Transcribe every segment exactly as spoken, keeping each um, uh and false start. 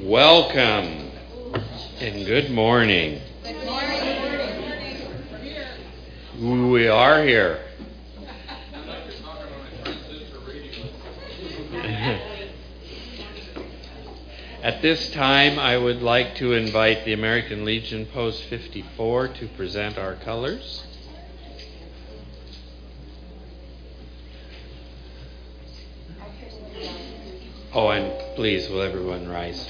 Welcome and good morning. Good morning. We are here. At this time, I would like to invite the American Legion Post fifty-four to present our colors. Oh, and please, will everyone rise?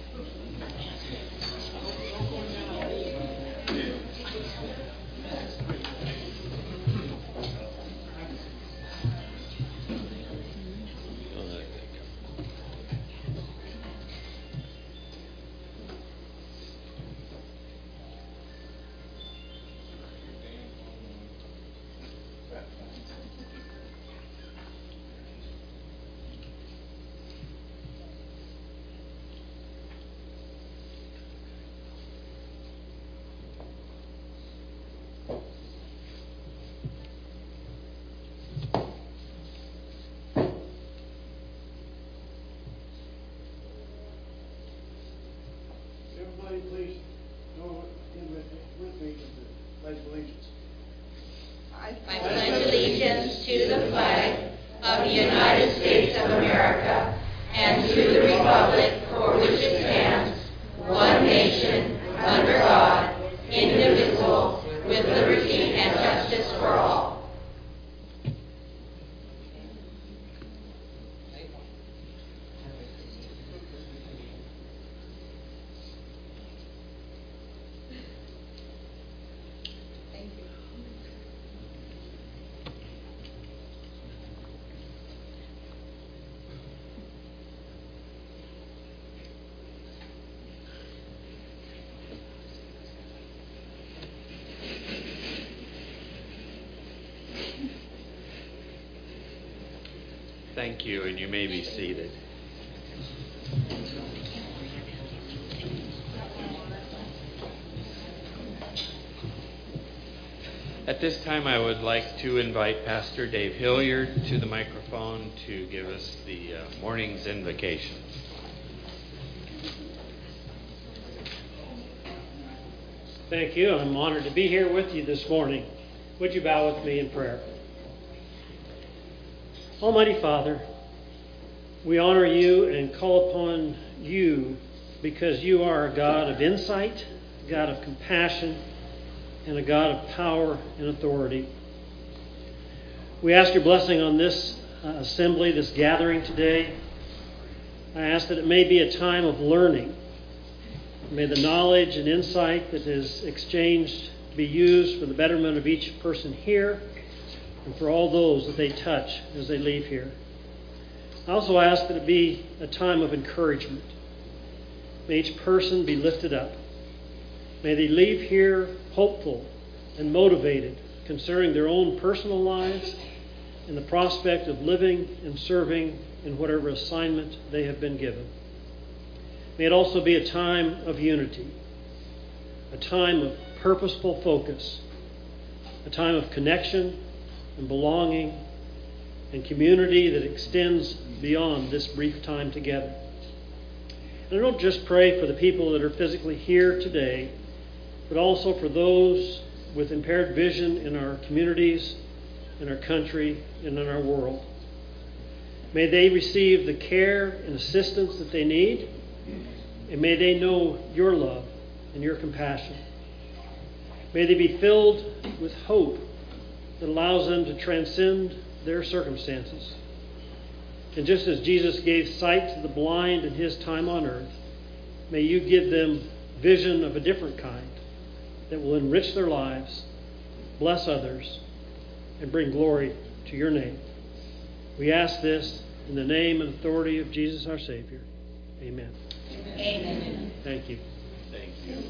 Everybody please go in with, with me to the Pledge of Allegiance. I pledge allegiance to the flag of the United States of America and to the republic for which it stands, one nation, under God, indivisible, with liberty and justice for all. Thank you, and you may be seated. At this time, I would like to invite Pastor Dave Hilliard to the microphone to give us the uh, morning's invocation. Thank you. I'm honored to be here with you this morning. Would you bow with me in prayer? Almighty Father, we honor you and call upon you because you are a God of insight, a God of compassion, and a God of power and authority. We ask your blessing on this uh, assembly, this gathering today. I ask that it may be a time of learning. May the knowledge and insight that is exchanged be used for the betterment of each person here and for all those that they touch as they leave here. I also ask that it be a time of encouragement. May each person be lifted up. May they leave here hopeful and motivated concerning their own personal lives and the prospect of living and serving in whatever assignment they have been given. May it also be a time of unity, a time of purposeful focus, a time of connection and belonging and community that extends beyond this brief time together. And I don't just pray for the people that are physically here today, but also for those with impaired vision in our communities, in our country, and in our world. May they receive the care and assistance that they need, and may they know your love and your compassion. May they be filled with hope that allows them to transcend their circumstances. And just as Jesus gave sight to the blind in his time on earth, may you give them vision of a different kind that will enrich their lives, bless others, and bring glory to your name. We ask this in the name and authority of Jesus our Savior. Amen. Amen. Thank you. Thank you.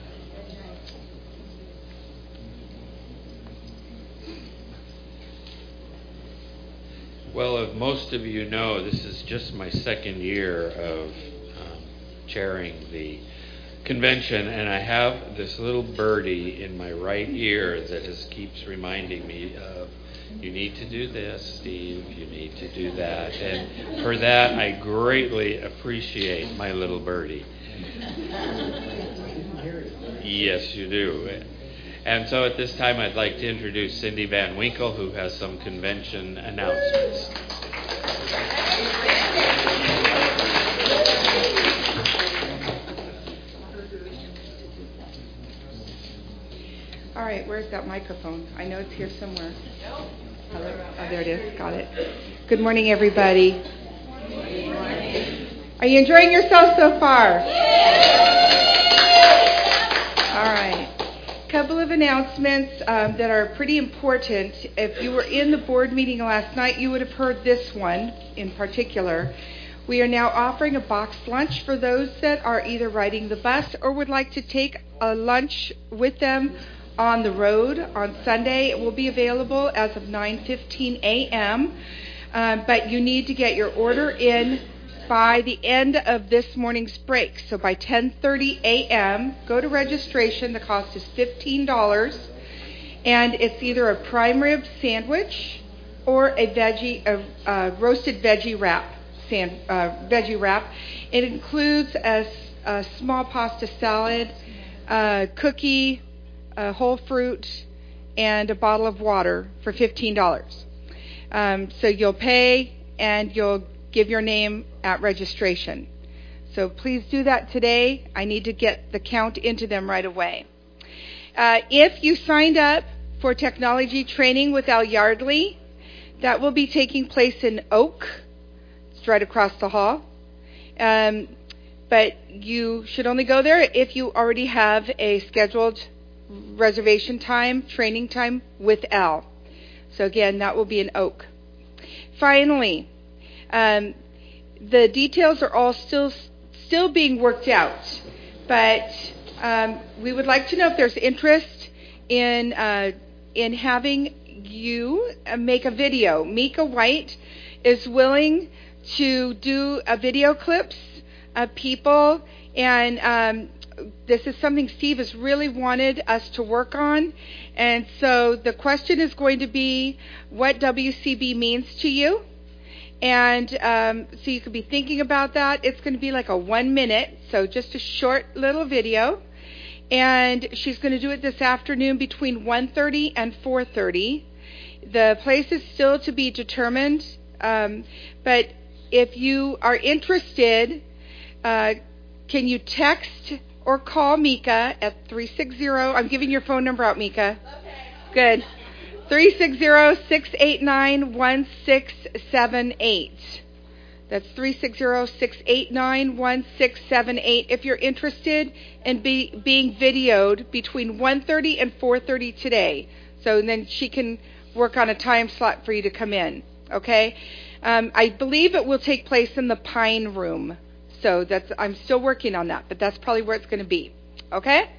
Well, as most of you know, this is just my second year of um, chairing the convention, and I have this little birdie in my right ear that just keeps reminding me of you need to do this, Steve, you need to do that. And for that, I greatly appreciate my little birdie. Yes, you do. And so at this time, I'd like to introduce Cindy Van Winkle, who has some convention announcements. All right, where's that microphone? I know it's here somewhere. Hello? Oh, there it is. Got it. Good morning, everybody. Are you enjoying yourself so far? All right. A couple of announcements um, that are pretty important. If you were in the board meeting last night, you would have heard this one in particular. We are now offering a boxed lunch for those that are either riding the bus or would like to take a lunch with them on the road on Sunday. It will be available as of nine fifteen a.m., um, but you need to get your order in by the end of this morning's break. So by ten thirty a.m., go to registration. The cost is fifteen dollars, and it's either a prime rib sandwich or a veggie, a, a roasted veggie wrap. Sand, uh, veggie wrap. It includes a, a small pasta salad, a cookie, a whole fruit, and a bottle of water for fifteen dollars. Um, so you'll pay and you'll give your name at registration. So please do that today. I need to get the count into them right away. Uh, if you signed up for technology training with Al Yardley, that will be taking place in Oak. It's right across the hall. Um, but you should only go there if you already have a scheduled reservation time, training time with Al. So again, that will be in Oak. Finally, um, the details are all still still being worked out, but um, we would like to know if there's interest in uh, in having you make a video. Mika White is willing to do a video clips of people, and um, this is something Steve has really wanted us to work on. And so the question is going to be what W C B means to you. And um, so you could be thinking about that. It's going to be like a one minute, so just a short little video. And she's going to do it this afternoon between one thirty and four thirty. The place is still to be determined, um, but if you are interested, uh, can you text or call Mika at three six zero, I'm giving your phone number out, Mika. Okay. Good. three six zero, six eight nine, one six seven eight. That's three six zero, six eight nine, one six seven eight if you're interested in be, being videoed between one thirty and four thirty today. So then she can work on a time slot for you to come in. Okay? Um, I believe it will take place in the Pine Room. So that's I'm still working on that, but that's probably where it's going to be. Okay?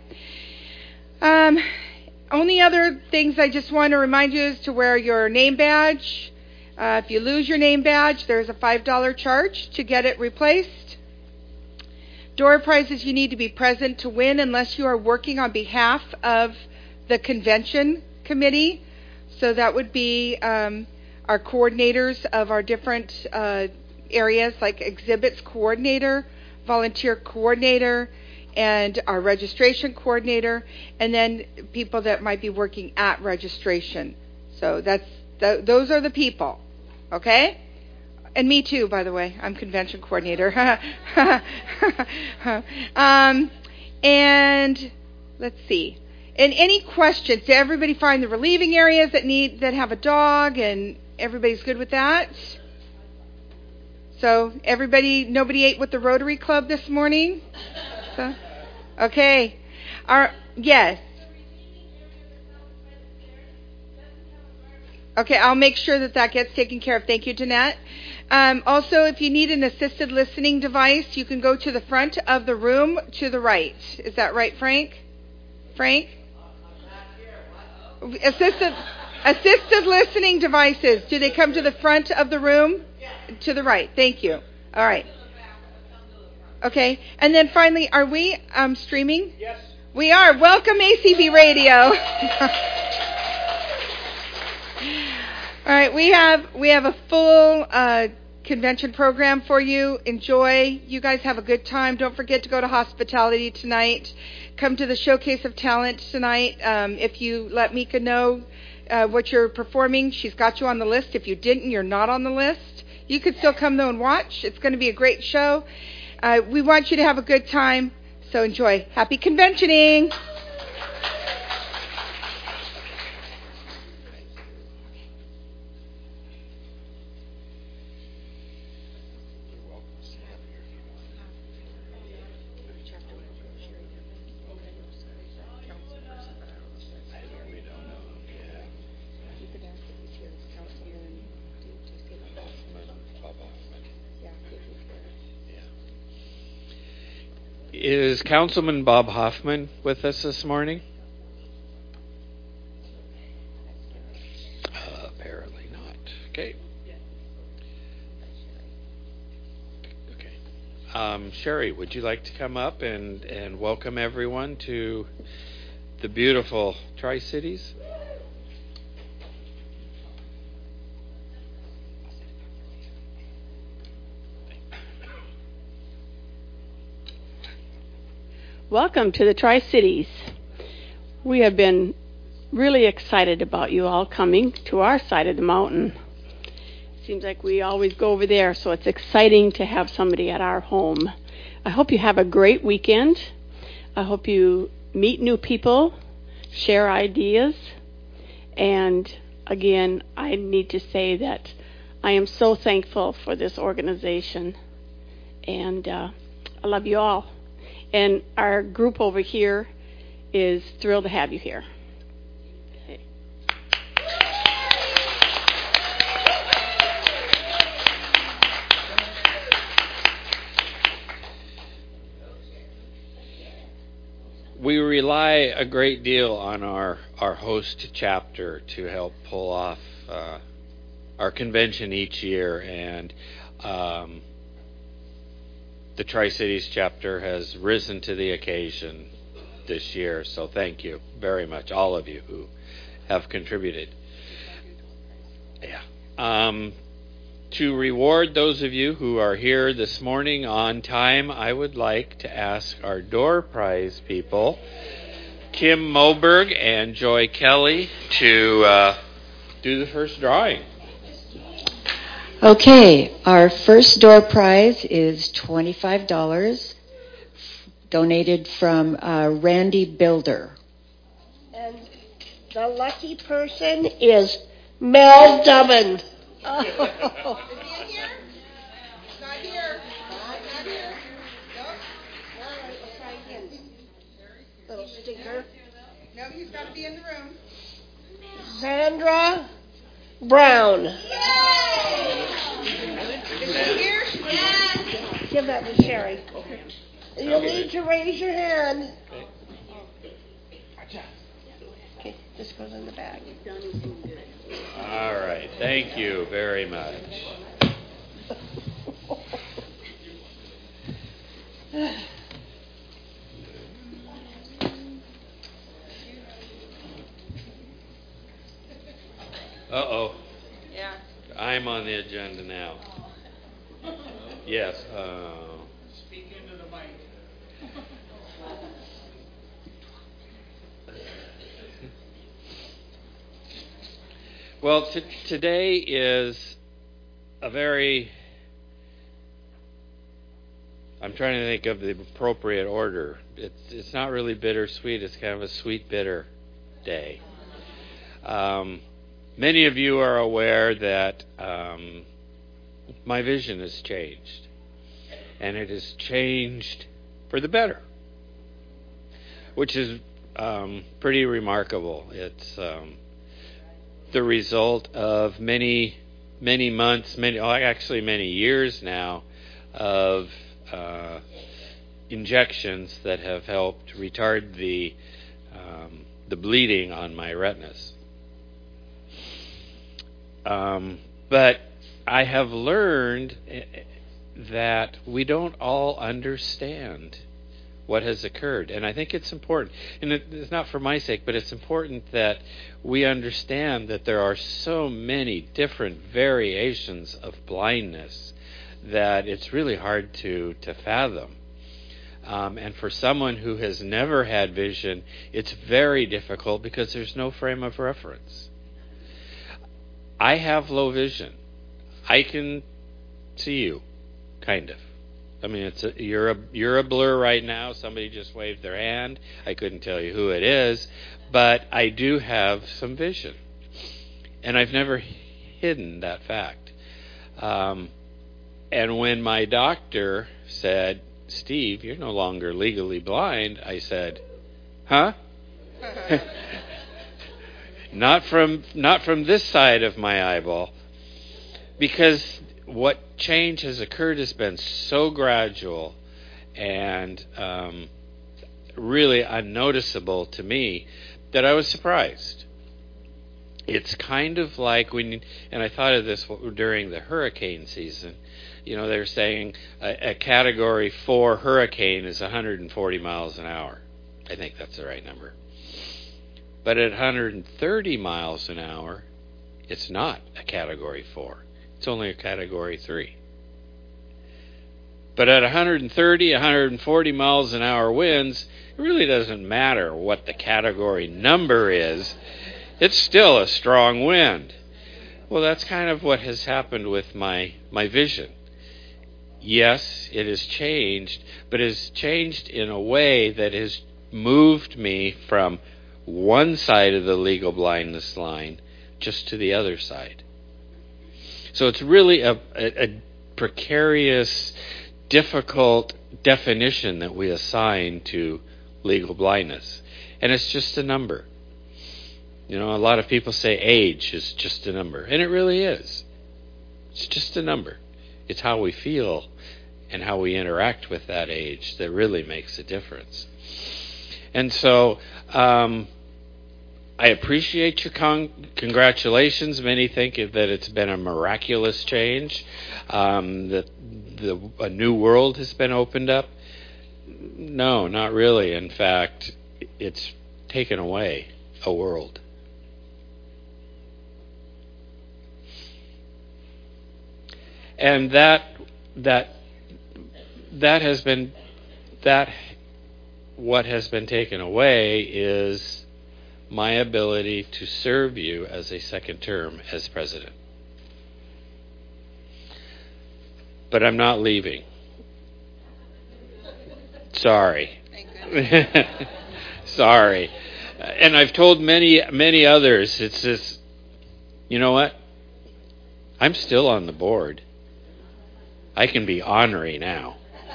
Um, only other things I just want to remind you is to wear your name badge. Uh, if you lose your name badge, there's a five dollars charge to get it replaced. Door prizes, you need to be present to win unless you are working on behalf of the convention committee. So that would be um, our coordinators of our different uh, areas, like exhibits coordinator, volunteer coordinator, and our registration coordinator, and then people that might be working at registration. So that's th- those are the people, okay? And me too, by the way. I'm convention coordinator. um, and let's see. And any questions? Did everybody find the relieving areas that need that have a dog, and everybody's good with that? So everybody, nobody ate with the Rotary Club this morning? So, okay. Our, yes. Okay, I'll make sure that that gets taken care of. Thank you, Danette. Um, also, if you need an assisted listening device, you can go to the front of the room to the right. Is that right, Frank? Frank? Assisted, assisted listening devices. Do they come to the front of the room? To the right. Thank you. All right. Okay. And then finally, are we um, streaming? Yes. We are. Welcome, A C B Radio. All right, we have we have a full uh, convention program for you. Enjoy. You guys have a good time. Don't forget to go to hospitality tonight. Come to the Showcase of Talent tonight. Um, if you let Mika know uh, what you're performing, she's got you on the list. If you didn't, you're not on the list. You could still come though and watch. It's going to be a great show. Uh, we want you to have a good time, so enjoy. Happy conventioning. Is Councilman Bob Hoffman with us this morning? Uh, apparently not. Okay. Okay. Um, Sherry, would you like to come up and, and welcome everyone to the beautiful Tri-Cities? Welcome to the Tri-Cities. We have been really excited about you all coming to our side of the mountain. Seems like we always go over there, so it's exciting to have somebody at our home. I hope you have a great weekend. I hope you meet new people, share ideas, and again, I need to say that I am so thankful for this organization, and uh, I love you all. And our group over here is thrilled to have you here. Okay. We rely a great deal on our, our host chapter to help pull off uh, our convention each year, and um, the Tri-Cities chapter has risen to the occasion this year, so thank you very much, all of you who have contributed. Yeah. Um, to reward those of you who are here this morning on time, I would like to ask our door prize people, Kim Moberg and Joy Kelly, to uh, do the first drawing. Okay, our first door prize is twenty-five dollars, donated from uh, Randy Builder. And the lucky person is Mel Dubbin. Oh. Is he in here? Not here. Not here. Nope. All right, we'll try again. Little stinker. No, he's got to be in the room. Sandra Brown. Is she here? Yes. Give that to Sherry. Okay. You'll Okay. need to raise your hand. Okay. Okay, this goes in the bag. All right. Thank you very much. Uh-oh. Yeah. I'm on the agenda now. Yes. Uh, Speak into the mic. well, t- today is a very... I'm trying to think of the appropriate order. It's it's not really bittersweet. It's kind of a sweet bitter day. Um, many of you are aware that um, my vision has changed, and it has changed for the better, which is um, pretty remarkable. It's um, the result of many, many months, many, oh, actually many years now, of uh, injections that have helped retard the um, the bleeding on my retinas. Um, but I have learned that we don't all understand what has occurred. And I think it's important, and it, it's not for my sake, but it's important that we understand that there are so many different variations of blindness that it's really hard to, to fathom. Um, and for someone who has never had vision, it's very difficult because there's no frame of reference. I have low vision. I can see you, kind of. I mean, it's a, you're a you're a blur right now. Somebody just waved their hand. I couldn't tell you who it is, but I do have some vision, and I've never hidden that fact. Um, and when my doctor said, "Steve, you're no longer legally blind," I said, "Huh?" Not from not from this side of my eyeball, because what change has occurred has been so gradual and um, really unnoticeable to me that I was surprised. It's kind of like when, and I thought of this during the hurricane season. You know, they're saying a, a Category four hurricane is one hundred forty miles an hour. I think that's the right number. But at one hundred thirty miles an hour, it's not a Category four. It's only a Category three. But at one hundred thirty, one hundred forty miles an hour winds, it really doesn't matter what the category number is. It's still a strong wind. Well, that's kind of what has happened with my, my vision. Yes, it has changed, but it has changed in a way that has moved me from one side of the legal blindness line just to the other side. So it's really a, a, a precarious, difficult definition that we assign to legal blindness. And it's just a number. You know, a lot of people say age is just a number. And it really is. It's just a number. It's how we feel and how we interact with that age that really makes a difference. And so, um, I appreciate your con- congratulations. Many think that it's been a miraculous change, um, that the, a new world has been opened up. No, not really. In fact, it's taken away a world. And that that that has been that what has been taken away is my ability to serve you as a second term as president. But I'm not leaving. Sorry. Sorry. And I've told many, many others, it's just, you know what? I'm still on the board. I can be ornery now.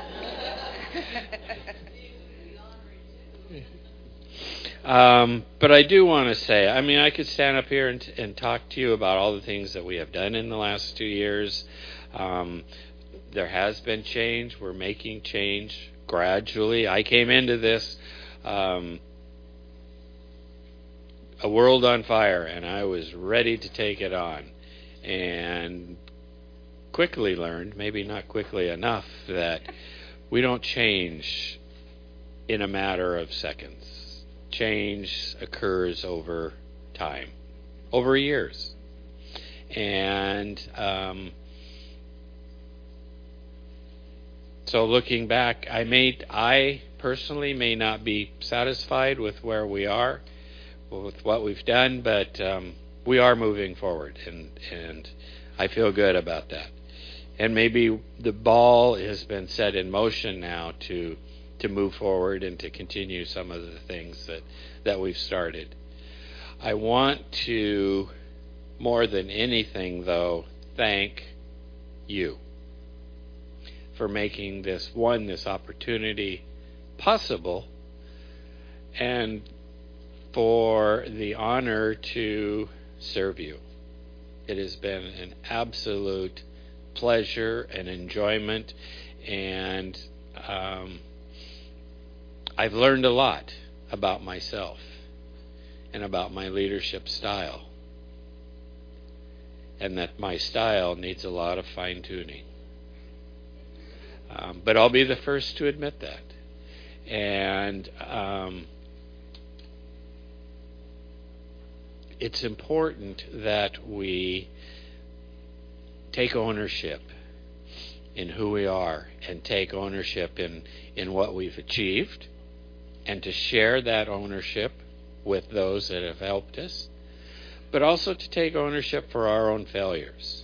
Um, but I do want to say, I mean, I could stand up here and, and talk to you about all the things that we have done in the last two years. Um, there has been change. We're making change gradually. I came into this um, a world on fire, and I was ready to take it on. And quickly learned, maybe not quickly enough, that we don't change in a matter of seconds. Change occurs over time, over years. And um, so looking back, I may, I personally may not be satisfied with where we are, with what we've done, but um, we are moving forward, and, and I feel good about that. And maybe the ball has been set in motion now to to move forward and to continue some of the things that, that we've started. I want to, more than anything, though, thank you for making this, one, this opportunity possible, and for the honor to serve you. It has been an absolute pleasure and enjoyment, and um, I've learned a lot about myself and about my leadership style, and that my style needs a lot of fine-tuning. Um, but I'll be the first to admit that. And um, it's important that we take ownership in who we are and take ownership in, in what we've achieved, and to share that ownership with those that have helped us, but also to take ownership for our own failures.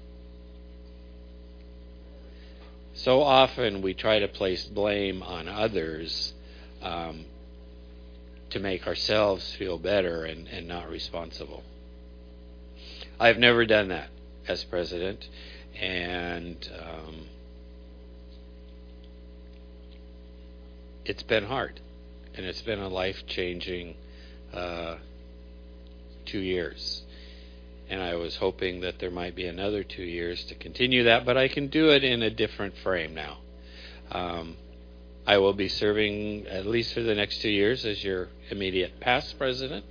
So often we try to place blame on others um, to make ourselves feel better and, and not responsible. I've never done that as president, and um, it's been hard, and it's been a life-changing uh, two years. And I was hoping that there might be another two years to continue that, but I can do it in a different frame now. Um, I will be serving at least for the next two years as your immediate past president,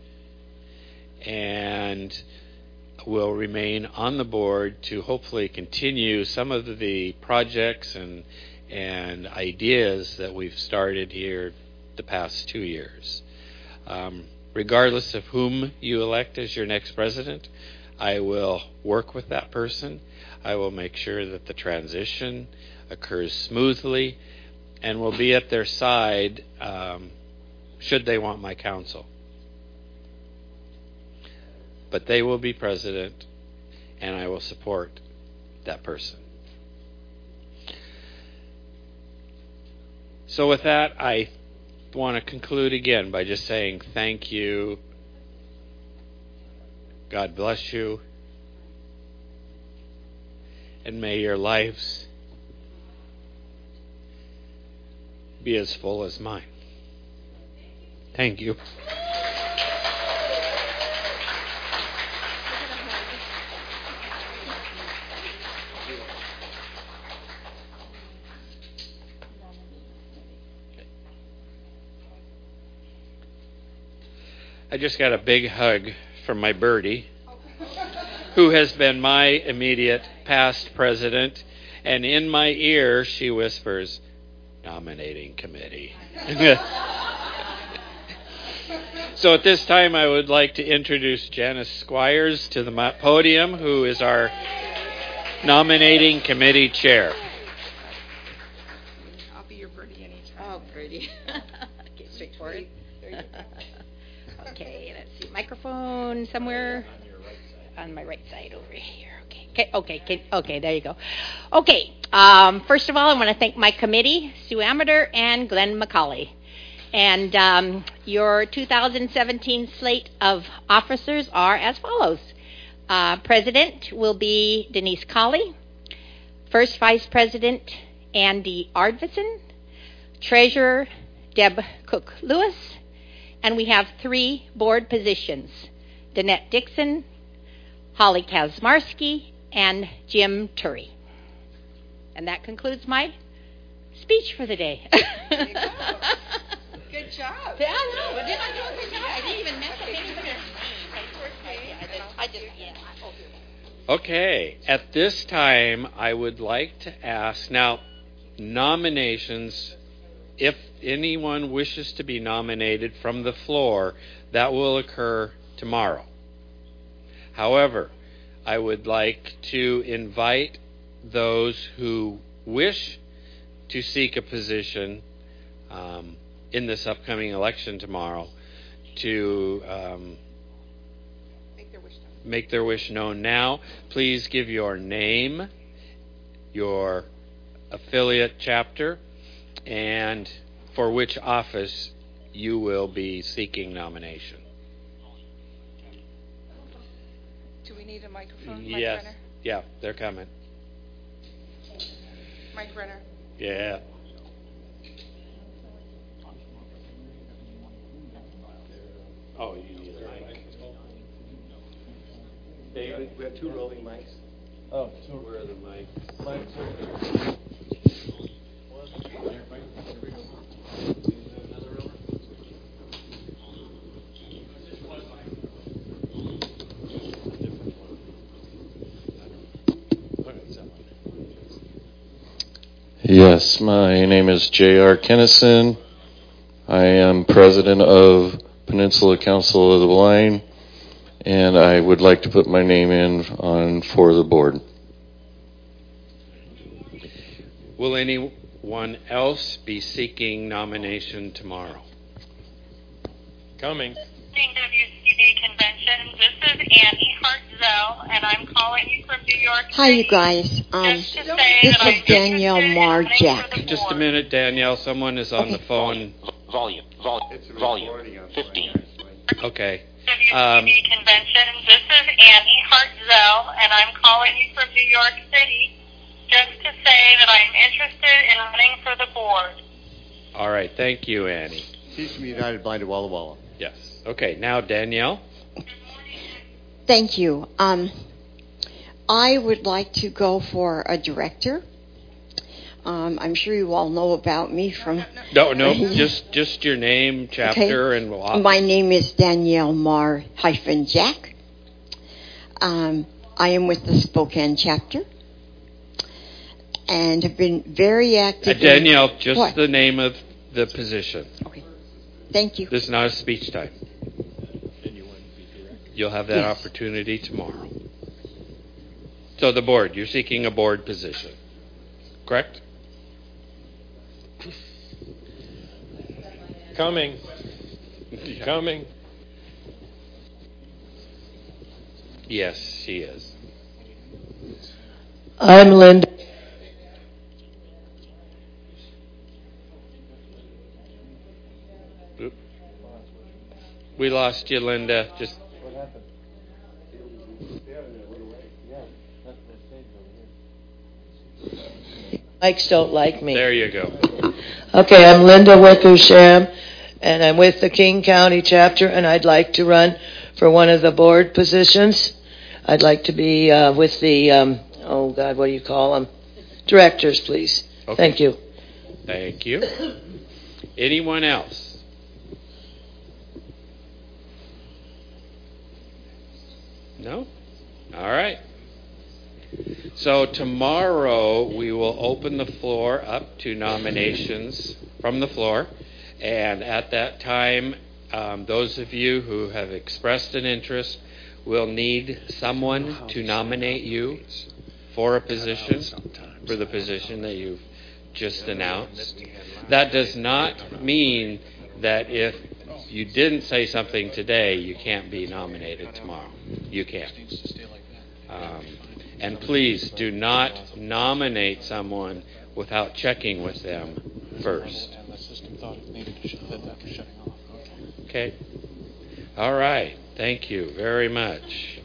and will remain on the board to hopefully continue some of the projects and and ideas that we've started here the past two years. Um, Regardless of whom you elect as your next president, I will work with that person. I will make sure that the transition occurs smoothly, and will be at their side um, should they want my counsel. But they will be president, and I will support that person. So with that, I want to conclude again by just saying thank you. God bless you. And may your lives be as full as mine. Thank you. I just got a big hug from my birdie, who has been my immediate past president, and in my ear she whispers, "Nominating committee." So at this time I would like to introduce Janice Squires to the podium, who is our nominating committee chair. I'll be your birdie anytime. Oh, pretty. Okay, straightforward. Okay, let's see. Microphone somewhere on my right side over here. Okay, okay, okay, okay, okay there you go. Okay, um, first of all, I want to thank my committee, Sue Amater and Glenn McCauley. And um, your two thousand seventeen slate of officers are as follows. Uh, President will be Denise Colley. First Vice President, Andy Ardvison. Treasurer, Deb Cook-Lewis. And we have three board positions, Danette Dixon, Holly Kazmarski, and Jim Turry. And that concludes my speech for the day. There you go. Good job. Yeah, I know. Did I do a good job? I didn't even mess up anybody's name. I just, yeah. Okay, at this time I would like to ask, now, nominations, if anyone wishes to be nominated from the floor, that will occur tomorrow. However, I would like to invite those who wish to seek a position um, in this upcoming election tomorrow to um, Make their wish known. make their wish known now. Please give your name, your affiliate chapter, and for which office you will be seeking nomination. Do we need a microphone? Yes. Mike Renner? Yeah, they're coming. Mike Renner. Yeah. Oh, you need a mic. David, We have two roving mics. oh, so where are the mics? Mics are here. Yes, my name is J R Kennison. I am president of Peninsula Council of the Blind, and I would like to put my name in on for the board. Will anyone else be seeking nomination tomorrow? Coming. W C B convention. This is Annie Hartzell, and I'm calling you from New York City. Hi, you guys. Um, Just to say this that is I'm Danielle interested in running for Marjack. the Just a board. minute, Danielle. Someone is on Okay. the phone. Volume, volume, volume, fifteen. Okay. W C B Um, convention. This is Annie Hartzell, and I'm calling you from New York City. Just to say that I'm interested in running for the board. All right. Thank you, Annie. She's from United Blind of Walla Walla. Yes. Okay. Now, Danielle. Thank you. Um, I would like to go for a director. Um, I'm sure you all know about me from. No, no. just, just your name, chapter, Okay. and we'll. My name is Danielle Mar hyphen Jack. Um, I am with the Spokane chapter, and have been very Uh, active. in- Danielle, just What? the name of the position. Thank you. This is not a speech time. You'll have that Yes. opportunity tomorrow. So the board, you're seeking a board position, correct? Coming. Coming. Yes, she is. I'm Linda. Oop. We lost you, Linda. Just Mics don't like me. there you go. Okay, I'm Linda Wickersham, and I'm with the King County chapter, and I'd like to run for one of the board positions. I'd like to be uh, with the, um, oh God, what do you call them? Directors, please. Okay. Thank you. Thank you. Anyone else? No? All right. So tomorrow we will open the floor up to nominations from the floor. And at that time, um, those of you who have expressed an interest will need someone to nominate you for a position, for the position that you've just announced. That does not mean that if you didn't say something today, you can't be nominated tomorrow. You can. Um, and please do not nominate someone without checking with them first. Okay? All right. Thank you very much.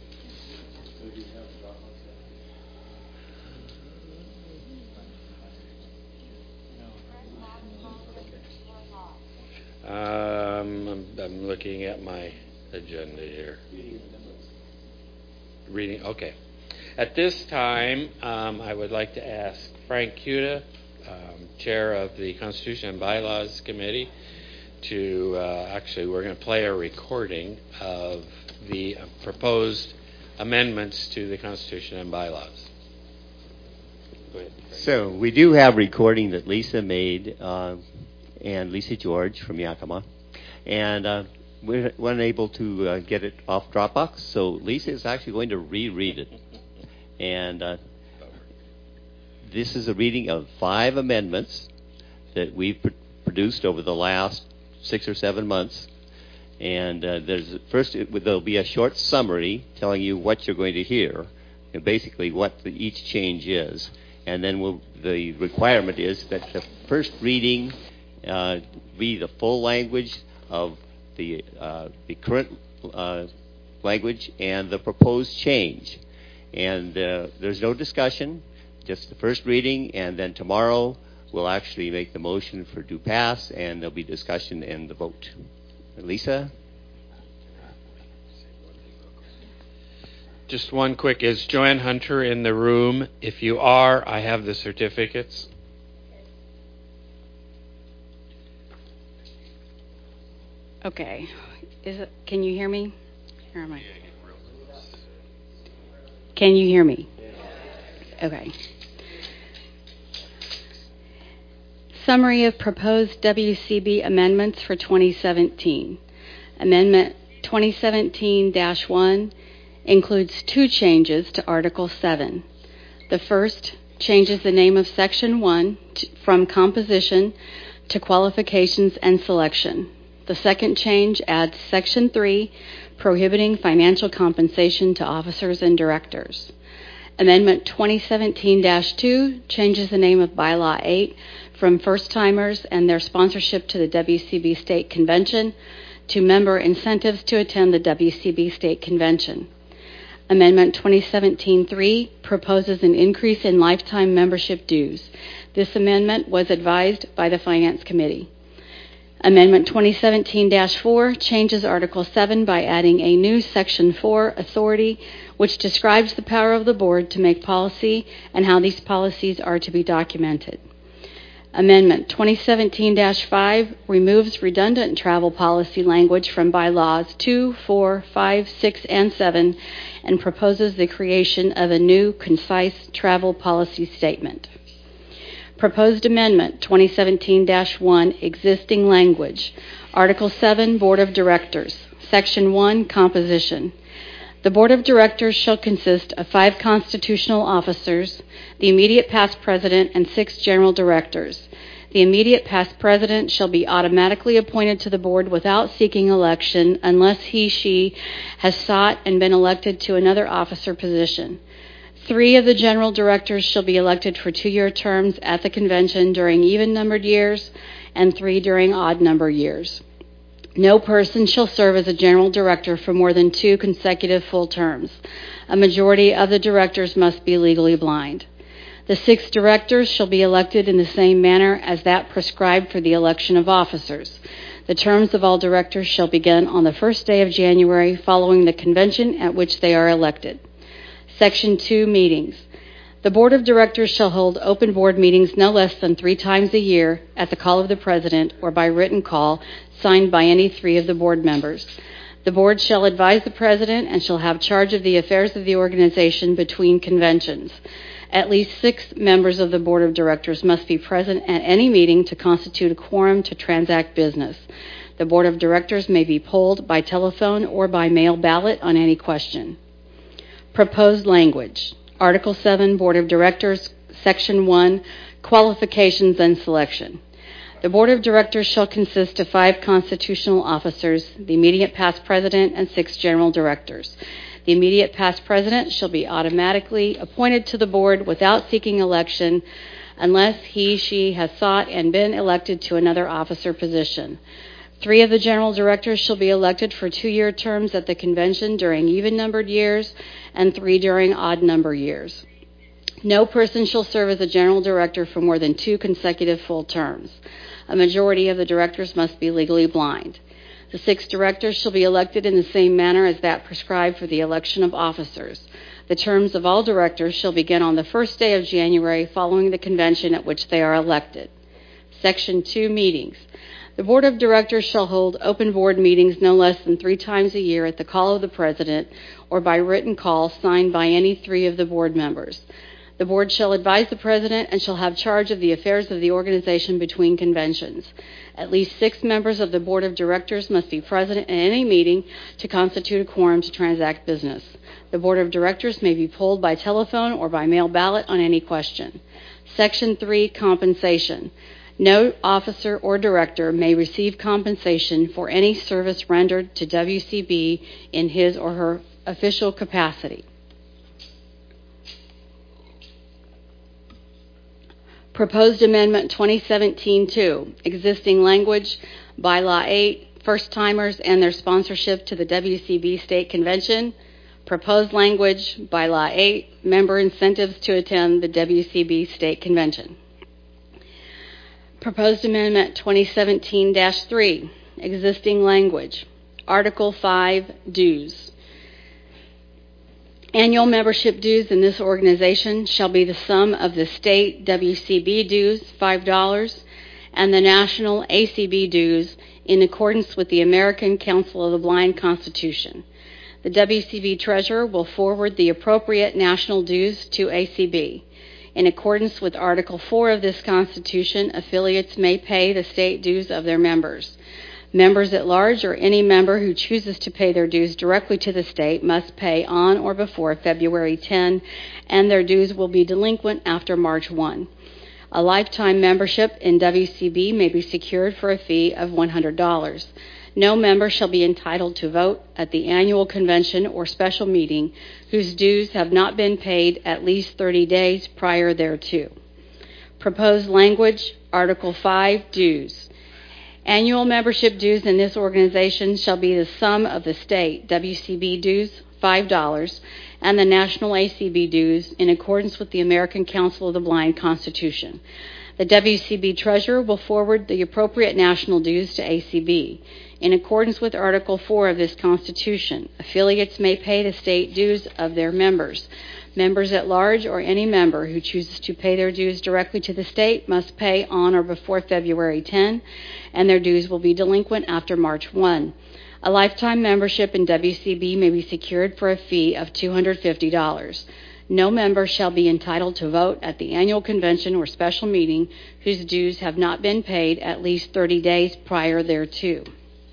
Um, I'm, I'm looking at my agenda here. Reading, okay. At this time, um, I would like to ask Frank Cuda, um, Chair of the Constitution and Bylaws Committee, to uh, actually, we're going to play a recording of the uh, proposed amendments to the Constitution and Bylaws. Go ahead, Frank. So we do have recording that Lisa made, uh, and Lisa George from Yakima, and uh, we're unable to uh, get it off Dropbox, so Lisa is actually going to reread it. And uh, this is a reading of five amendments that we've pr- produced over the last six or seven months. And uh, there's first it, there'll be a short summary telling you what you're going to hear, and basically what the, each change is. And then we'll, the requirement is that the first reading uh, be the full language of the uh, the current uh, language and the proposed change. And uh, there's no discussion, just the first reading, and then tomorrow we'll actually make the motion for do pass, and there'll be discussion and the vote. Lisa? Just one quick, is Joanne Hunter in the room? If you are, I have the certificates. Okay. Is it, can you hear me? Where am I? Can you hear me? Okay. Summary of proposed W C B amendments for twenty seventeen. Amendment twenty seventeen dash one includes two changes to Article seven. The first changes the name of Section one to, from composition to qualifications and selection. The second change adds Section three, prohibiting financial compensation to officers and directors. Amendment twenty seventeen dash two changes the name of Bylaw eight from first-timers and their sponsorship to the W C B State Convention to member incentives to attend the W C B State Convention. Amendment twenty seventeen dash three proposes an increase in lifetime membership dues. This amendment was advised by the Finance Committee. Amendment twenty seventeen dash four changes Article seven by adding a new Section four authority, which describes the power of the board to make policy and how these policies are to be documented. Amendment twenty seventeen dash five removes redundant travel policy language from bylaws two, four, five, six, and seven and proposes the creation of a new concise travel policy statement. Proposed Amendment twenty seventeen dash one, existing language. Article seven, Board of Directors. Section one, composition. The Board of Directors shall consist of five constitutional officers, the immediate past president, and six general directors. The immediate past president shall be automatically appointed to the board without seeking election unless he, she has sought and been elected to another officer position. Three of the general directors shall be elected for two-year terms at the convention during even-numbered years and three during odd-number years. No person shall serve as a general director for more than two consecutive full terms. A majority of the directors must be legally blind. The six directors shall be elected in the same manner as that prescribed for the election of officers. The terms of all directors shall begin on the first day of January following the convention at which they are elected. Section two, meetings. The Board of Directors shall hold open board meetings no less than three times a year at the call of the President or by written call signed by any three of the board members. The board shall advise the President and shall have charge of the affairs of the organization between conventions. At least six members of the Board of Directors must be present at any meeting to constitute a quorum to transact business. The Board of Directors may be polled by telephone or by mail ballot on any question. Proposed language. Article seven, Board of Directors, Section one, qualifications and selection. The Board of Directors shall consist of five constitutional officers, the immediate past president, and six general directors. The immediate past president shall be automatically appointed to the board without seeking election unless he, she has sought and been elected to another officer position. Three of the general directors shall be elected for two-year terms at the convention during even-numbered years and three during odd-number years. No person shall serve as a general director for more than two consecutive full terms. A majority of the directors must be legally blind. The six directors shall be elected in the same manner as that prescribed for the election of officers. The terms of all directors shall begin on the first day of January following the convention at which they are elected. Section two, meetings. The Board of Directors shall hold open board meetings no less than three times a year at the call of the President or by written call signed by any three of the board members. The board shall advise the President and shall have charge of the affairs of the organization between conventions. At least six members of the Board of Directors must be present at any meeting to constitute a quorum to transact business. The Board of Directors may be polled by telephone or by mail ballot on any question. Section three, compensation. No officer or director may receive compensation for any service rendered to W C B in his or her official capacity. Proposed Amendment twenty seventeen dash two, existing language, Bylaw eight, first-timers and their sponsorship to the W C B State Convention. Proposed language, Bylaw eight, member incentives to attend the W C B State Convention. Proposed Amendment twenty seventeen dash three, existing language, Article five, dues. Annual membership dues in this organization shall be the sum of the state W C B dues, five dollars, and the national A C B dues in accordance with the American Council of the Blind Constitution. The W C B treasurer will forward the appropriate national dues to A C B. In accordance with Article four of this Constitution, affiliates may pay the state dues of their members. Members at large or any member who chooses to pay their dues directly to the state must pay on or before February tenth, and their dues will be delinquent after March first. A lifetime membership in W C B may be secured for a fee of one hundred dollars. No member shall be entitled to vote at the annual convention or special meeting whose dues have not been paid at least thirty days prior thereto. Proposed language, Article five, dues. Annual membership dues in this organization shall be the sum of the state W C B dues, five dollars, and the national A C B dues in accordance with the American Council of the Blind Constitution. The W C B treasurer will forward the appropriate national dues to A C B. In accordance with Article four of this Constitution, affiliates may pay the state dues of their members. Members at large or any member who chooses to pay their dues directly to the state must pay on or before February tenth, and their dues will be delinquent after March first. A lifetime membership in W C B may be secured for a fee of two hundred fifty dollars. No member shall be entitled to vote at the annual convention or special meeting whose dues have not been paid at least thirty days prior thereto.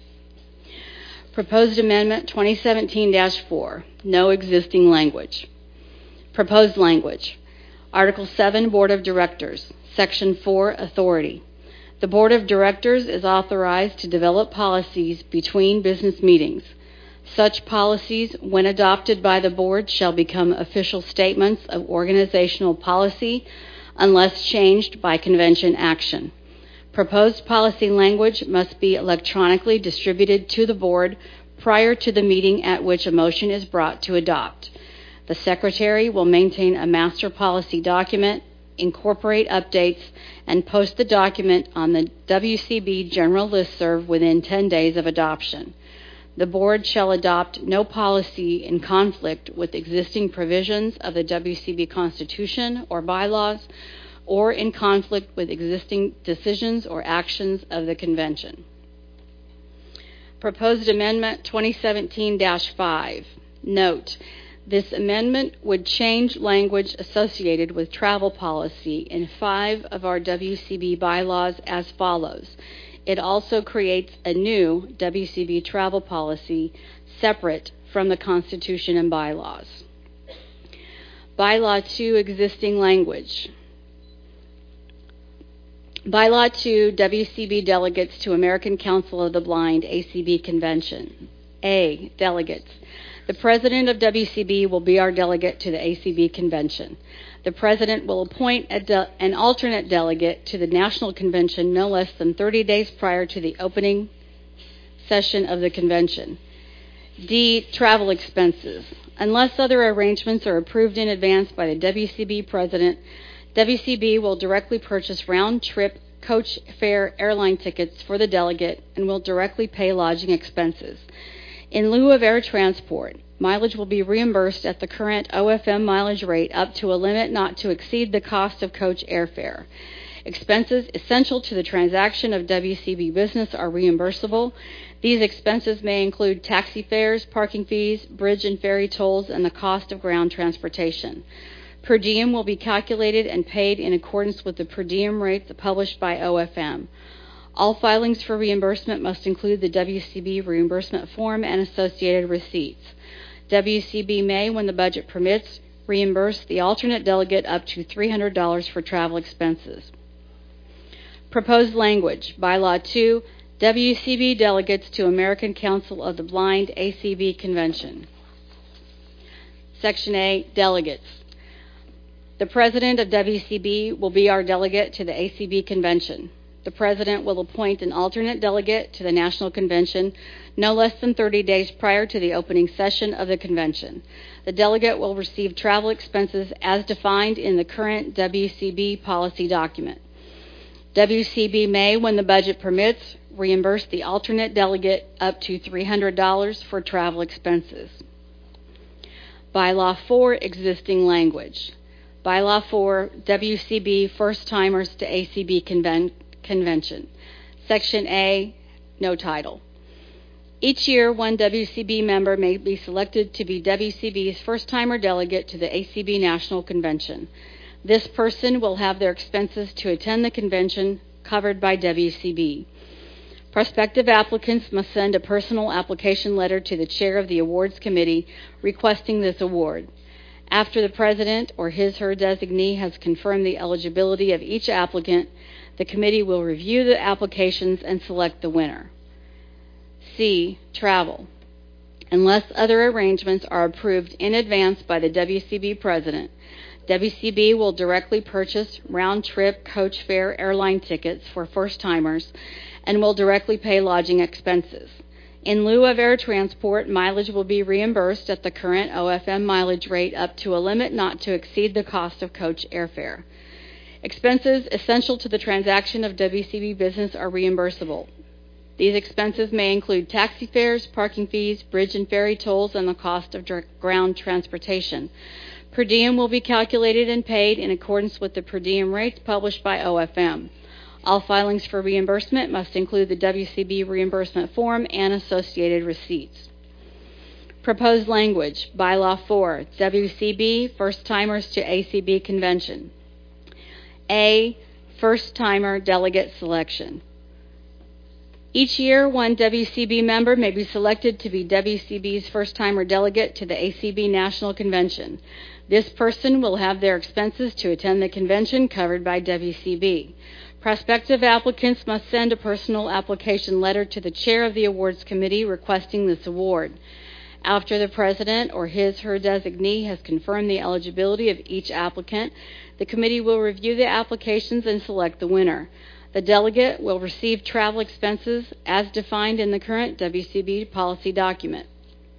Proposed Amendment twenty seventeen dash four, no existing language. Proposed language. Article seven, Board of Directors. Section four, Authority. The Board of Directors is authorized to develop policies between business meetings. Such policies, when adopted by the Board, shall become official statements of organizational policy unless changed by convention action. Proposed policy language must be electronically distributed to the Board prior to the meeting at which a motion is brought to adopt. The Secretary will maintain a master policy document, incorporate updates, and post the document on the W C B General Listserv within ten days of adoption. The Board shall adopt no policy in conflict with existing provisions of the W C B Constitution or bylaws, or in conflict with existing decisions or actions of the Convention. Proposed Amendment twenty seventeen dash five. Note, this amendment would change language associated with travel policy in five of our W C B bylaws as follows. It also creates a new W C B travel policy separate from the Constitution and bylaws. Bylaw two, existing language. Bylaw two, W C B delegates to American Council of the Blind, A C B Convention. A, delegates. The President of W C B will be our delegate to the A C B Convention. The President will appoint a de- an alternate delegate to the National Convention no less than thirty days prior to the opening session of the Convention. D, travel expenses. Unless other arrangements are approved in advance by the W C B President, W C B will directly purchase round-trip coach fare airline tickets for the delegate and will directly pay lodging expenses. In lieu of air transport, mileage will be reimbursed at the current O F M mileage rate up to a limit not to exceed the cost of coach airfare. Expenses essential to the transaction of W C B business are reimbursable. These expenses may include taxi fares, parking fees, bridge and ferry tolls, and the cost of ground transportation. Per diem will be calculated and paid in accordance with the per diem rates published by O F M. All filings for reimbursement must include the W C B reimbursement form and associated receipts. W C B may, when the budget permits, reimburse the alternate delegate up to three hundred dollars for travel expenses. Proposed language. Bylaw two, W C B delegates to American Council of the Blind, A C B Convention. Section A, delegates. The President of W C B will be our delegate to the A C B Convention. The President will appoint an alternate delegate to the National Convention no less than thirty days prior to the opening session of the Convention. The delegate will receive travel expenses as defined in the current W C B policy document. W C B may, when the budget permits, reimburse the alternate delegate up to three hundred dollars for travel expenses. Bylaw four, existing language. Bylaw four, W C B first-timers to A C B conven- Convention. Section A, no title. Each year, one W C B member may be selected to be W C B's first-timer delegate to the A C B National Convention. This person will have their expenses to attend the convention covered by W C B. Prospective applicants must send a personal application letter to the chair of the awards committee requesting this award. After the president or his or her designee has confirmed the eligibility of each applicant, the committee will review the applications and select the winner. C. Travel. Unless other arrangements are approved in advance by the W C B president, W C B will directly purchase round-trip coach fare airline tickets for first-timers and will directly pay lodging expenses. In lieu of air transport, mileage will be reimbursed at the current O F M mileage rate up to a limit not to exceed the cost of coach airfare. Expenses essential to the transaction of W C B business are reimbursable. These expenses may include taxi fares, parking fees, bridge and ferry tolls, and the cost of dr- ground transportation. Per diem will be calculated and paid in accordance with the per diem rates published by O F M. All filings for reimbursement must include the W C B reimbursement form and associated receipts. Proposed language, Bylaw four, W C B, First-Timers to A C B Convention. A, First-Timer Delegate Selection. Each year, one W C B member may be selected to be W C B's first-timer delegate to the A C B National Convention. This person will have their expenses to attend the convention covered by W C B. Prospective applicants must send a personal application letter to the chair of the awards committee requesting this award. After the president or his or her designee has confirmed the eligibility of each applicant, the committee will review the applications and select the winner. The delegate will receive travel expenses as defined in the current W C B policy document.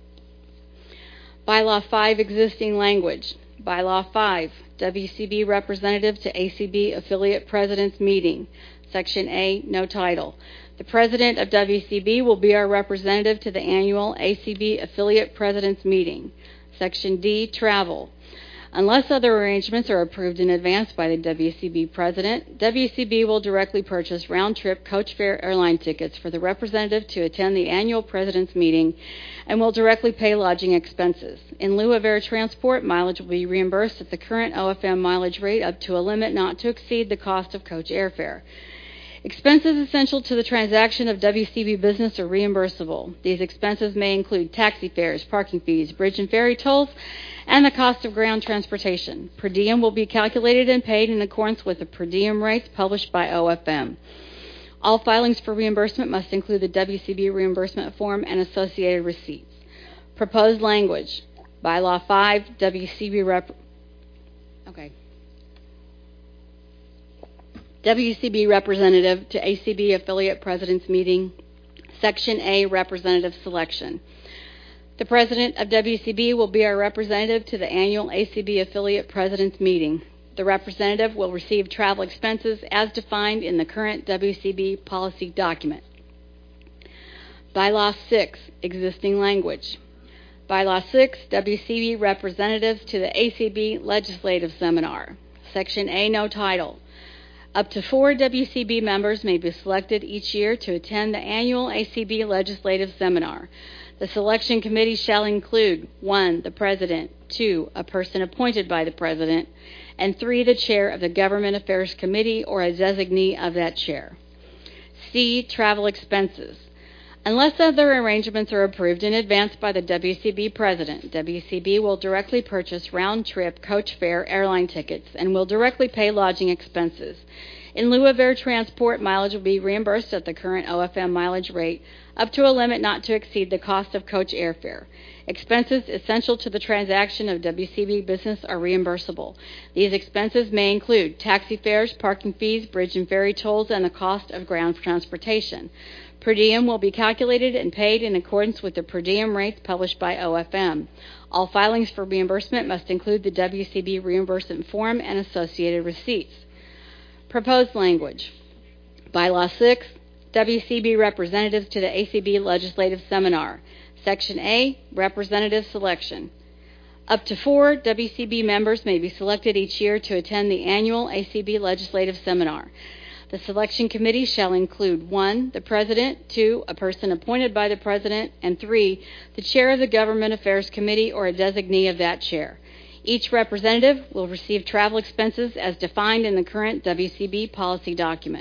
Bylaw five, existing language. Bylaw five, W C B representative to A C B affiliate president's meeting. Section A, no title. The president of W C B will be our representative to the annual A C B affiliate president's meeting. Section D, travel. Unless other arrangements are approved in advance by the W C B president, W C B will directly purchase round-trip coach fare airline tickets for the representative to attend the annual president's meeting and will directly pay lodging expenses. In lieu of air transport, mileage will be reimbursed at the current O F M mileage rate up to a limit not to exceed the cost of coach airfare. Expenses essential to the transaction of W C B business are reimbursable. These expenses may include taxi fares, parking fees, bridge and ferry tolls, and the cost of ground transportation. Per diem will be calculated and paid in accordance with the per diem rates published by O F M. All filings for reimbursement must include the W C B reimbursement form and associated receipts. Proposed language. Bylaw five, W C B rep... Okay. W C B representative to A C B affiliate president's meeting. Section A, representative selection. The president of W C B will be our representative to the annual A C B affiliate president's meeting. The representative will receive travel expenses as defined in the current W C B policy document. Bylaw six, existing language. Bylaw six, W C B representatives to the A C B legislative seminar. Section A, no title. Up to four W C B members may be selected each year to attend the annual A C B legislative seminar. The selection committee shall include one, the president, two, a person appointed by the president, and three, the chair of the Government Affairs Committee or a designee of that chair. C, travel expenses. Unless other arrangements are approved in advance by the W C B president, W C B will directly purchase round-trip coach fare airline tickets and will directly pay lodging expenses. In lieu of air transport, mileage will be reimbursed at the current O F M mileage rate up to a limit not to exceed the cost of coach airfare. Expenses essential to the transaction of W C B business are reimbursable. These expenses may include taxi fares, parking fees, bridge and ferry tolls, and the cost of ground transportation. Per diem will be calculated and paid in accordance with the per diem rates published by O F M. All filings for reimbursement must include the W C B reimbursement form and associated receipts. Proposed language. Bylaw six, W C B representatives to the A C B legislative seminar. Section A, representative selection. Up to four W C B members may be selected each year to attend the annual A C B legislative seminar. The selection committee shall include one, the president, two, a person appointed by the president, and three, the chair of the Government Affairs Committee or a designee of that chair. Each representative will receive travel expenses as defined in the current W C B policy document.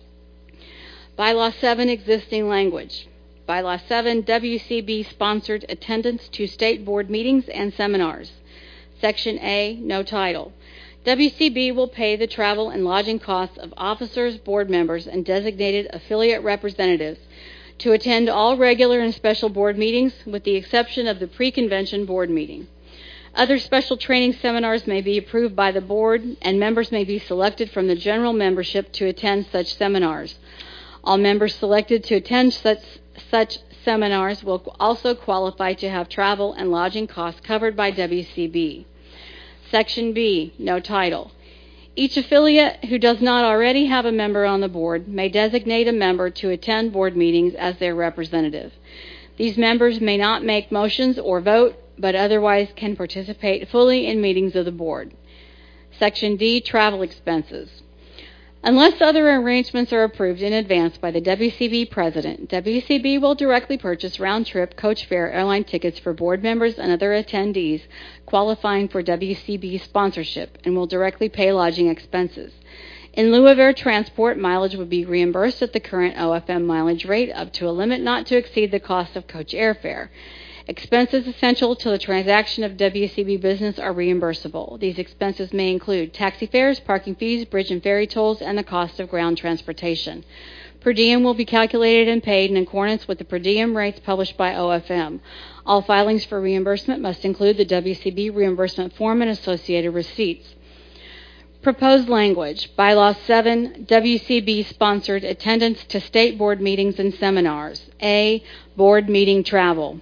Bylaw seven, existing language. Bylaw seven, W C B sponsored attendance to state board meetings and seminars. Section A, no title. W C B will pay the travel and lodging costs of officers, board members, and designated affiliate representatives to attend all regular and special board meetings with the exception of the pre-convention board meeting. Other special training seminars may be approved by the board, and members may be selected from the general membership to attend such seminars. All members selected to attend such, such seminars will also qualify to have travel and lodging costs covered by W C B. Section B, no title. Each affiliate who does not already have a member on the board may designate a member to attend board meetings as their representative. These members may not make motions or vote, but otherwise can participate fully in meetings of the board. Section D, travel expenses. Unless other arrangements are approved in advance by the W C B president, W C B will directly purchase round-trip coach fare airline tickets for board members and other attendees qualifying for W C B sponsorship and will directly pay lodging expenses. In lieu of air transport, mileage would be reimbursed at the current O F M mileage rate up to a limit not to exceed the cost of coach airfare. Expenses essential to the transaction of W C B business are reimbursable. These expenses may include taxi fares, parking fees, bridge and ferry tolls, and the cost of ground transportation. Per diem will be calculated and paid in accordance with the per diem rates published by O F M. All filings for reimbursement must include the W C B reimbursement form and associated receipts. Proposed language. Bylaw seven, W C B sponsored attendance to state board meetings and seminars. A, board meeting travel.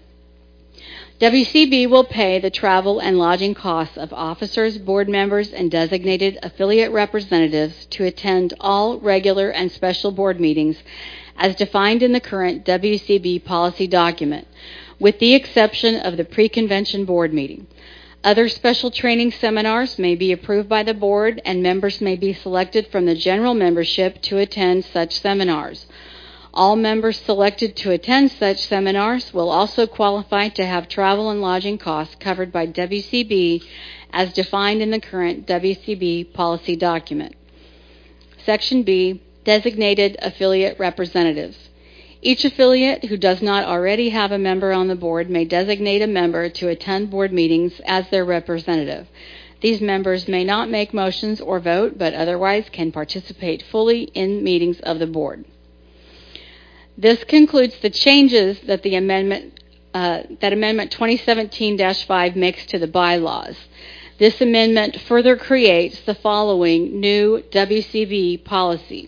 W C B will pay the travel and lodging costs of officers, board members, and designated affiliate representatives to attend all regular and special board meetings as defined in the current W C B policy document, with the exception of the pre-convention board meeting. Other special training seminars may be approved by the board, and members may be selected from the general membership to attend such seminars. All members selected to attend such seminars will also qualify to have travel and lodging costs covered by W C B as defined in the current W C B policy document. Section B, designated affiliate representatives. Each affiliate who does not already have a member on the board may designate a member to attend board meetings as their representative. These members may not make motions or vote, but otherwise can participate fully in meetings of the board. This concludes the changes that the amendment uh, that Amendment twenty seventeen dash five makes to the bylaws. This amendment further creates the following new W C B policy.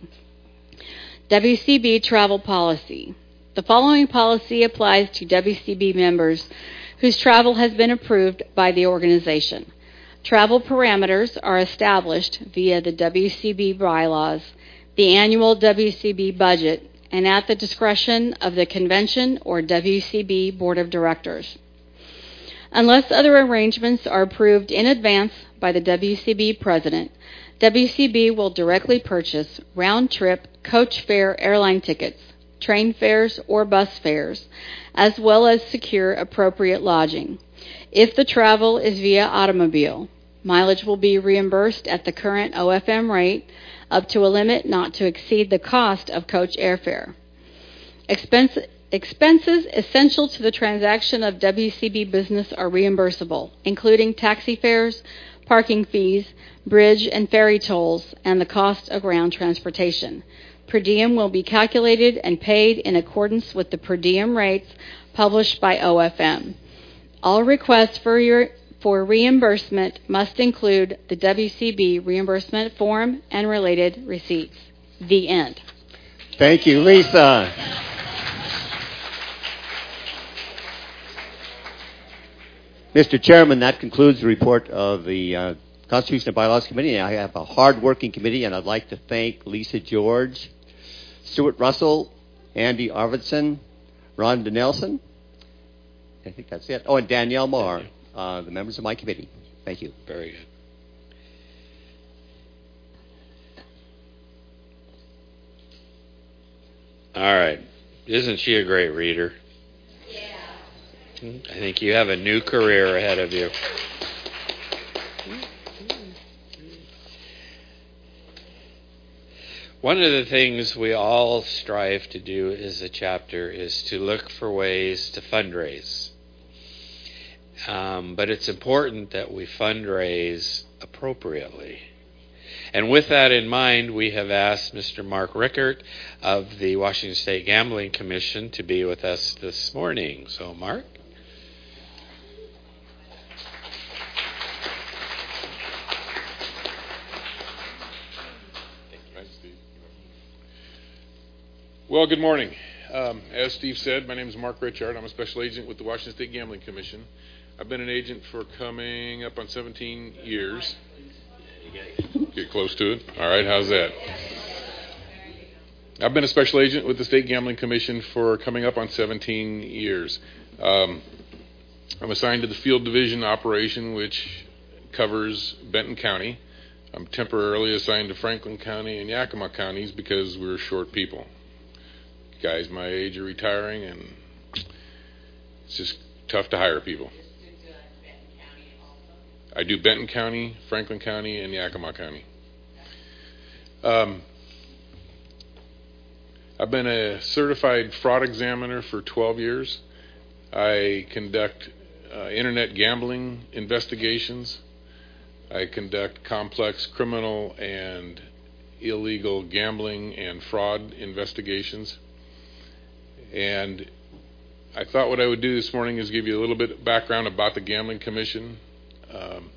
W C B travel policy. The following policy applies to W C B members whose travel has been approved by the organization. Travel parameters are established via the W C B bylaws, the annual W C B budget, and at the discretion of the convention or W C B board of directors. Unless other arrangements are approved in advance by the W C B president, W C B will directly purchase round-trip coach fare airline tickets, train fares, or bus fares, as well as secure appropriate lodging. If the travel is via automobile, mileage will be reimbursed at the current O F M rate up to a limit not to exceed the cost of coach airfare. Expense, expenses essential to the transaction of W C B business are reimbursable, including taxi fares, parking fees, bridge and ferry tolls, and the cost of ground transportation. Per diem will be calculated and paid in accordance with the per diem rates published by O F M. All requests for your for reimbursement must include the W C B reimbursement form and related receipts. The end. Thank you, Lisa. Mister Chairman, that concludes the report of the uh, Constitution and Bylaws Committee. I have a hard-working committee, and I'd like to thank Lisa George, Stuart Russell, Andy Arvidsson, Rhonda Nelson. I think that's it. Oh, and Danielle Marr. Uh, the members of my committee. Thank you. Very good. All right. Isn't she a great reader? Yeah. I think you have a new career ahead of you. one of the things we all strive to do as a chapter is to look for ways to fundraise. Um, but it's important that we fundraise appropriately. And with that in mind, we have asked Mister Mark Rickert of the Washington State Gambling Commission to be with us this morning. So, Mark? Thanks, Steve. Well, good morning. Um, as Steve said, my name is Mark Richard. I'm a special agent with the Washington State Gambling Commission. I've been an agent for coming up on seventeen years. Get close to it. All right, how's that? I've been a special agent with the State Gambling Commission for coming up on seventeen years. Um, I'm assigned to the Field Division operation, which covers Benton County. I'm temporarily assigned to Franklin County and Yakima counties because we're short people. Guys my age are retiring, and it's just tough to hire people. I do Benton County, Franklin County, and Yakima County. Um, I've been a certified fraud examiner for twelve years. I conduct uh, internet gambling investigations. I conduct complex criminal and illegal gambling and fraud investigations. And I thought what I would do this morning is give you a little bit of background about the Gambling Commission, um,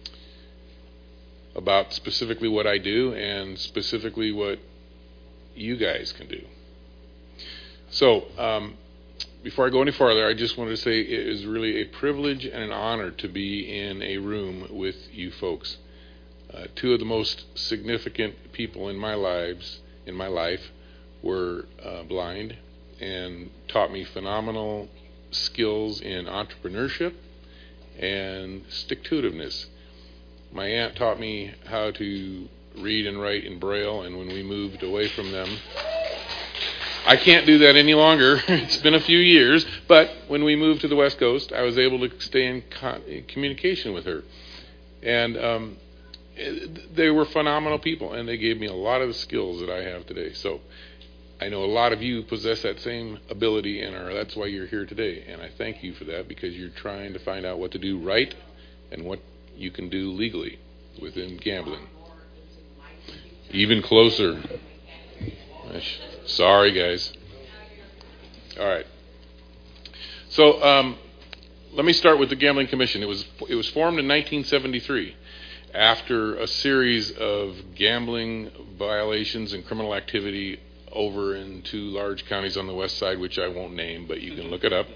about specifically what I do and specifically what you guys can do. So, um, before I go any farther, I just wanted to say it is really a privilege and an honor to be in a room with you folks. Uh, two of the most significant people in my lives, in my life, were uh, blind and taught me phenomenal skills in entrepreneurship and stick-to-itiveness. My aunt taught me how to read and write in Braille, and when we moved away from them, I can't do that any longer. It's been a few years, but when we moved to the West Coast, I was able to stay in, con- in communication with her. And um, they were phenomenal people, and they gave me a lot of the skills that I have today. So I know a lot of you possess that same ability, and are, that's why you're here today. And I thank you for that, because you're trying to find out what to do right and what you can do legally within gambling. Even closer. Sorry, guys. All right. So um, let me start with the Gambling Commission. It was it was formed in nineteen seventy-three after a series of gambling violations and criminal activity over in two large counties on the west side, which I won't name, but you can look it up.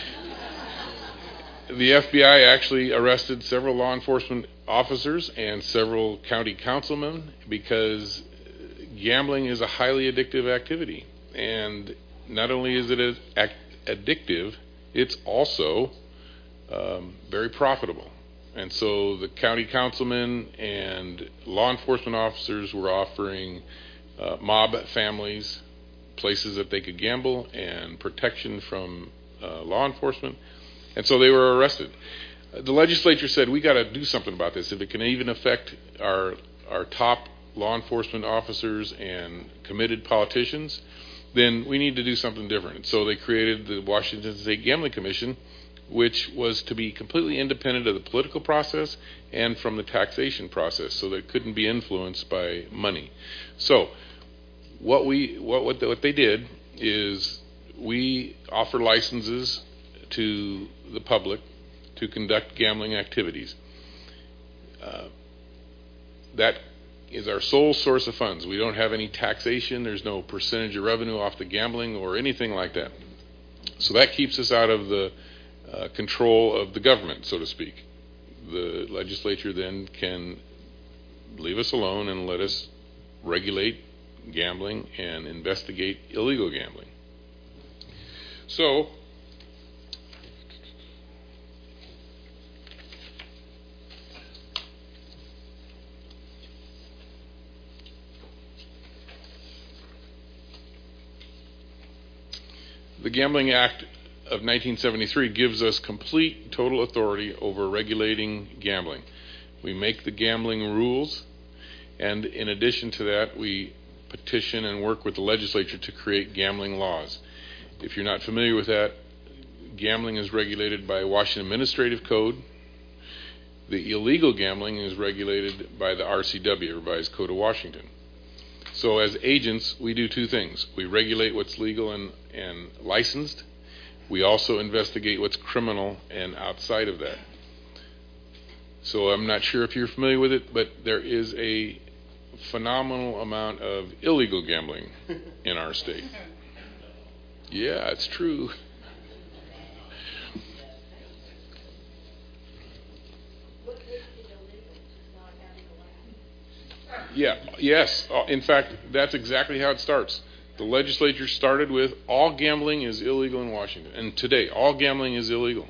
The F B I actually arrested several law enforcement officers and several county councilmen because gambling is a highly addictive activity. And not only is it a- addictive, it's also um, very profitable. And so the county councilmen and law enforcement officers were offering uh, mob families places that they could gamble and protection from uh, law enforcement. And so they were arrested. The legislature said, we got to do something about this. If it can even affect our our top law enforcement officers and committed politicians, then we need to do something different. So they created the Washington State Gambling Commission, which was to be completely independent of the political process and from the taxation process, so that it couldn't be influenced by money. So what we what what, the, what they did is we offer licenses to the public to conduct gambling activities. Uh, that is our sole source of funds. We don't have any taxation. There's no percentage of revenue off the gambling or anything like that. So that keeps us out of the uh, control of the government, so to speak. The legislature then can leave us alone and let us regulate gambling and investigate illegal gambling. So the Gambling Act of nineteen seventy-three gives us complete, total authority over regulating gambling. We make the gambling rules, and in addition to that, we petition and work with the legislature to create gambling laws. If you're not familiar with that, gambling is regulated by Washington Administrative Code. The illegal gambling is regulated by the R C W, Revised Code of Washington. So as agents, we do two things. We regulate what's legal and, and licensed. We also investigate what's criminal and outside of that. So I'm not sure if you're familiar with it, but there is a phenomenal amount of illegal gambling in our state. Yeah, it's true. Yeah, yes. Uh, In fact, that's exactly how it starts. The legislature started with all gambling is illegal in Washington. And today, all gambling is illegal,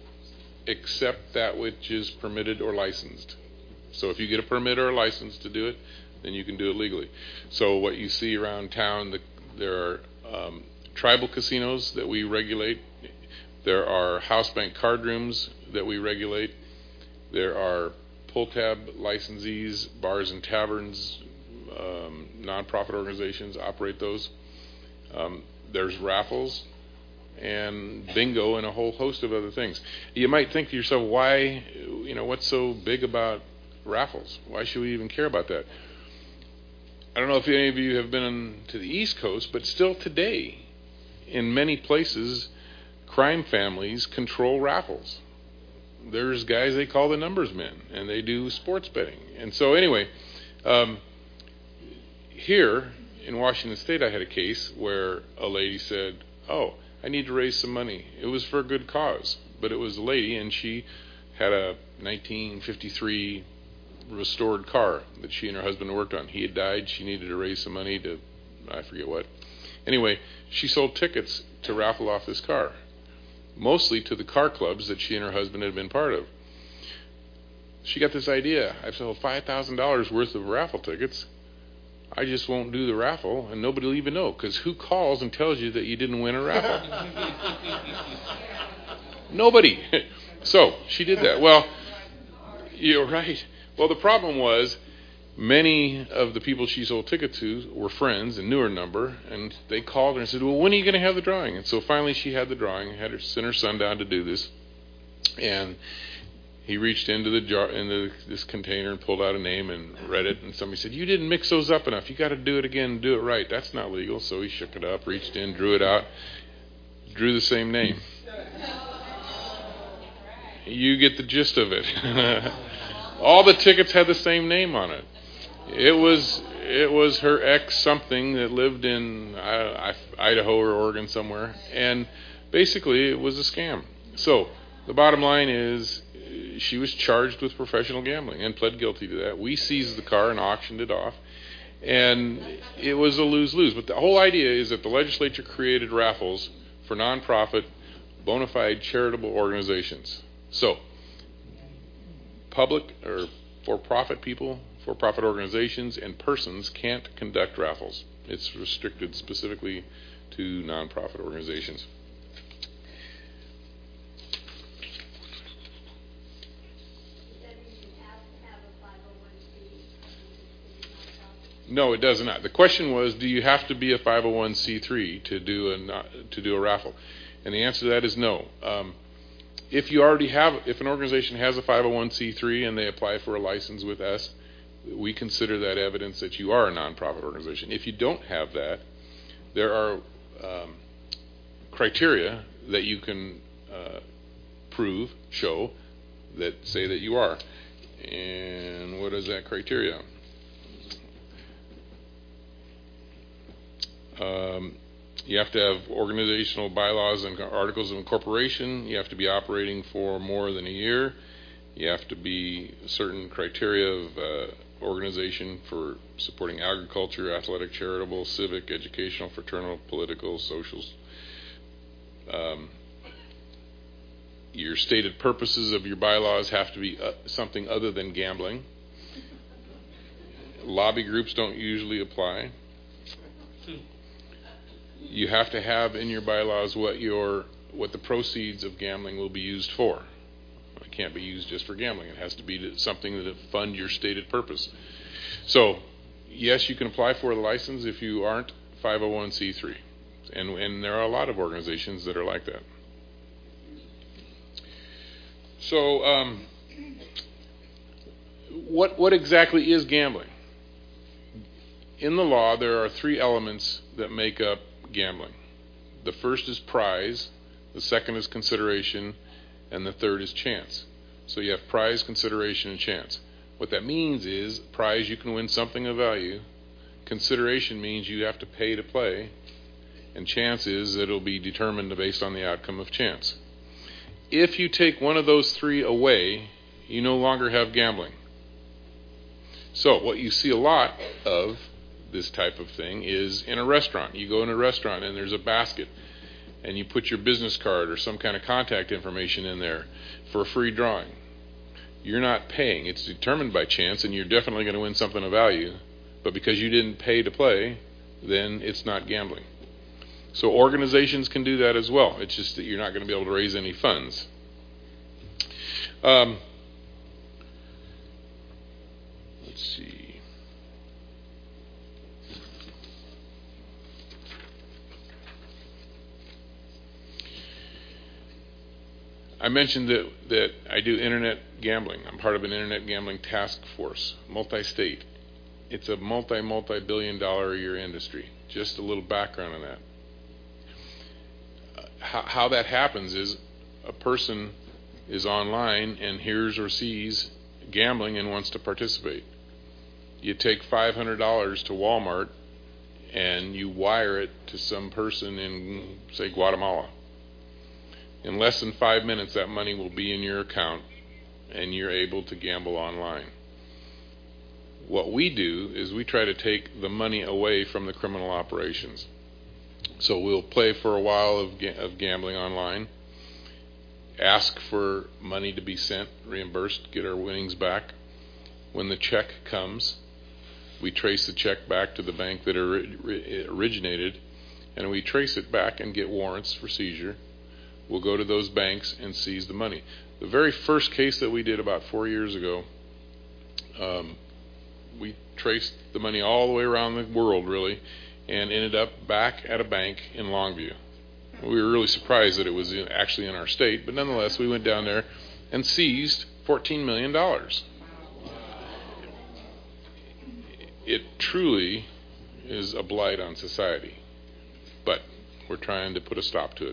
except that which is permitted or licensed. So if you get a permit or a license to do it, then you can do it legally. So what you see around town, the, there are um, tribal casinos that we regulate. There are house bank card rooms that we regulate. There are pull-tab licensees, bars and taverns, um, nonprofit organizations operate those. Um, there's raffles and bingo and a whole host of other things. You might think to yourself, why, you know, what's so big about raffles? Why should we even care about that? I don't know if any of you have been to the East Coast, but still today, in many places, crime families control raffles. There's guys they call the numbers men, and they do sports betting. And so anyway, um, here in Washington State, I had a case where a lady said, oh, I need to raise some money. It was for a good cause, but it was a lady, and she had a nineteen fifty-three restored car that she and her husband worked on. He had died. She needed to raise some money to, I forget what. Anyway, she sold tickets to raffle off this car, mostly to the car clubs that she and her husband had been part of. She got this idea. I've sold five thousand dollars worth of raffle tickets. I just won't do the raffle, and nobody will even know, because who calls and tells you that you didn't win a raffle? Nobody. So she did that. Well, you're right. Well, the problem was many of the people she sold tickets to were friends and knew her number, and they called her and said, well, when are you going to have the drawing? And so finally she had the drawing, had her sent her son down to do this, and he reached into the jar, into this container and pulled out a name and read it, and somebody said, you didn't mix those up enough. You got to do it again and do it right. That's not legal. So he shook it up, reached in, drew it out, drew the same name. You get the gist of it. All the tickets had the same name on it. It was it was her ex something that lived in I, I, Idaho or Oregon somewhere, and basically it was a scam. So the bottom line is she was charged with professional gambling and pled guilty to that. We seized the car and auctioned it off, and it was a lose-lose. But the whole idea is that the legislature created raffles for nonprofit, bona fide charitable organizations. So public or for-profit people, for-profit organizations, and persons can't conduct raffles. It's restricted specifically to nonprofit organizations. No, it does not. The question was, do you have to be a five oh one c three to do a to do a raffle? And the answer to that is no. Um, if you already have, if an organization has a five oh one c three and they apply for a license with us, we consider that evidence that you are a nonprofit organization. If you don't have that, there are um, criteria that you can uh, prove, show, that say that you are. And what is that criteria? Um, you have to have organizational bylaws and articles of incorporation. You have to be operating for more than a year. You have to be certain criteria of uh, organization for supporting agriculture, athletic, charitable, civic, educational, fraternal, political, social. Um, your stated purposes of your bylaws have to be uh, something other than gambling. Lobby groups don't usually apply. You have to have in your bylaws what your what the proceeds of gambling will be used for. It can't be used just for gambling. It has to be something that fund your stated purpose. So yes, you can apply for the license if you aren't five oh one c three. And, and there are a lot of organizations that are like that. So, um, what what exactly is gambling? In the law, there are three elements that make up gambling. The first is prize, the second is consideration, and the third is chance. So you have prize, consideration, and chance. What that means is, prize, you can win something of value. Consideration means you have to pay to play. And chance is that it'll be determined based on the outcome of chance. If you take one of those three away, you no longer have gambling. So what you see a lot of this type of thing is in a restaurant. You go in a restaurant and there's a basket and you put your business card or some kind of contact information in there for a free drawing. You're not paying. It's determined by chance and you're definitely going to win something of value. But because you didn't pay to play, then it's not gambling. So organizations can do that as well. It's just that you're not going to be able to raise any funds. Um, let's see. I mentioned that, that I do internet gambling. I'm part of an internet gambling task force, multi-state. It's a multi, multi-billion dollar a year industry. Just a little background on that. Uh, how, how that happens is a person is online and hears or sees gambling and wants to participate. You take five hundred dollars to Walmart and you wire it to some person in, say, Guatemala. In less than five minutes, that money will be in your account and you're able to gamble online. What we do is we try to take the money away from the criminal operations. So we'll play for a while of, ga- of gambling online, ask for money to be sent, reimbursed, get our winnings back. When the check comes, we trace the check back to the bank that ori- originated, and we trace it back and get warrants for seizure. We'll go to those banks and seize the money. The very first case that we did about four years ago, um, we traced the money all the way around the world, really, and ended up back at a bank in Longview. We were really surprised that it was in, actually in our state, but nonetheless, we went down there and seized fourteen million dollars. It truly is a blight on society, but we're trying to put a stop to it.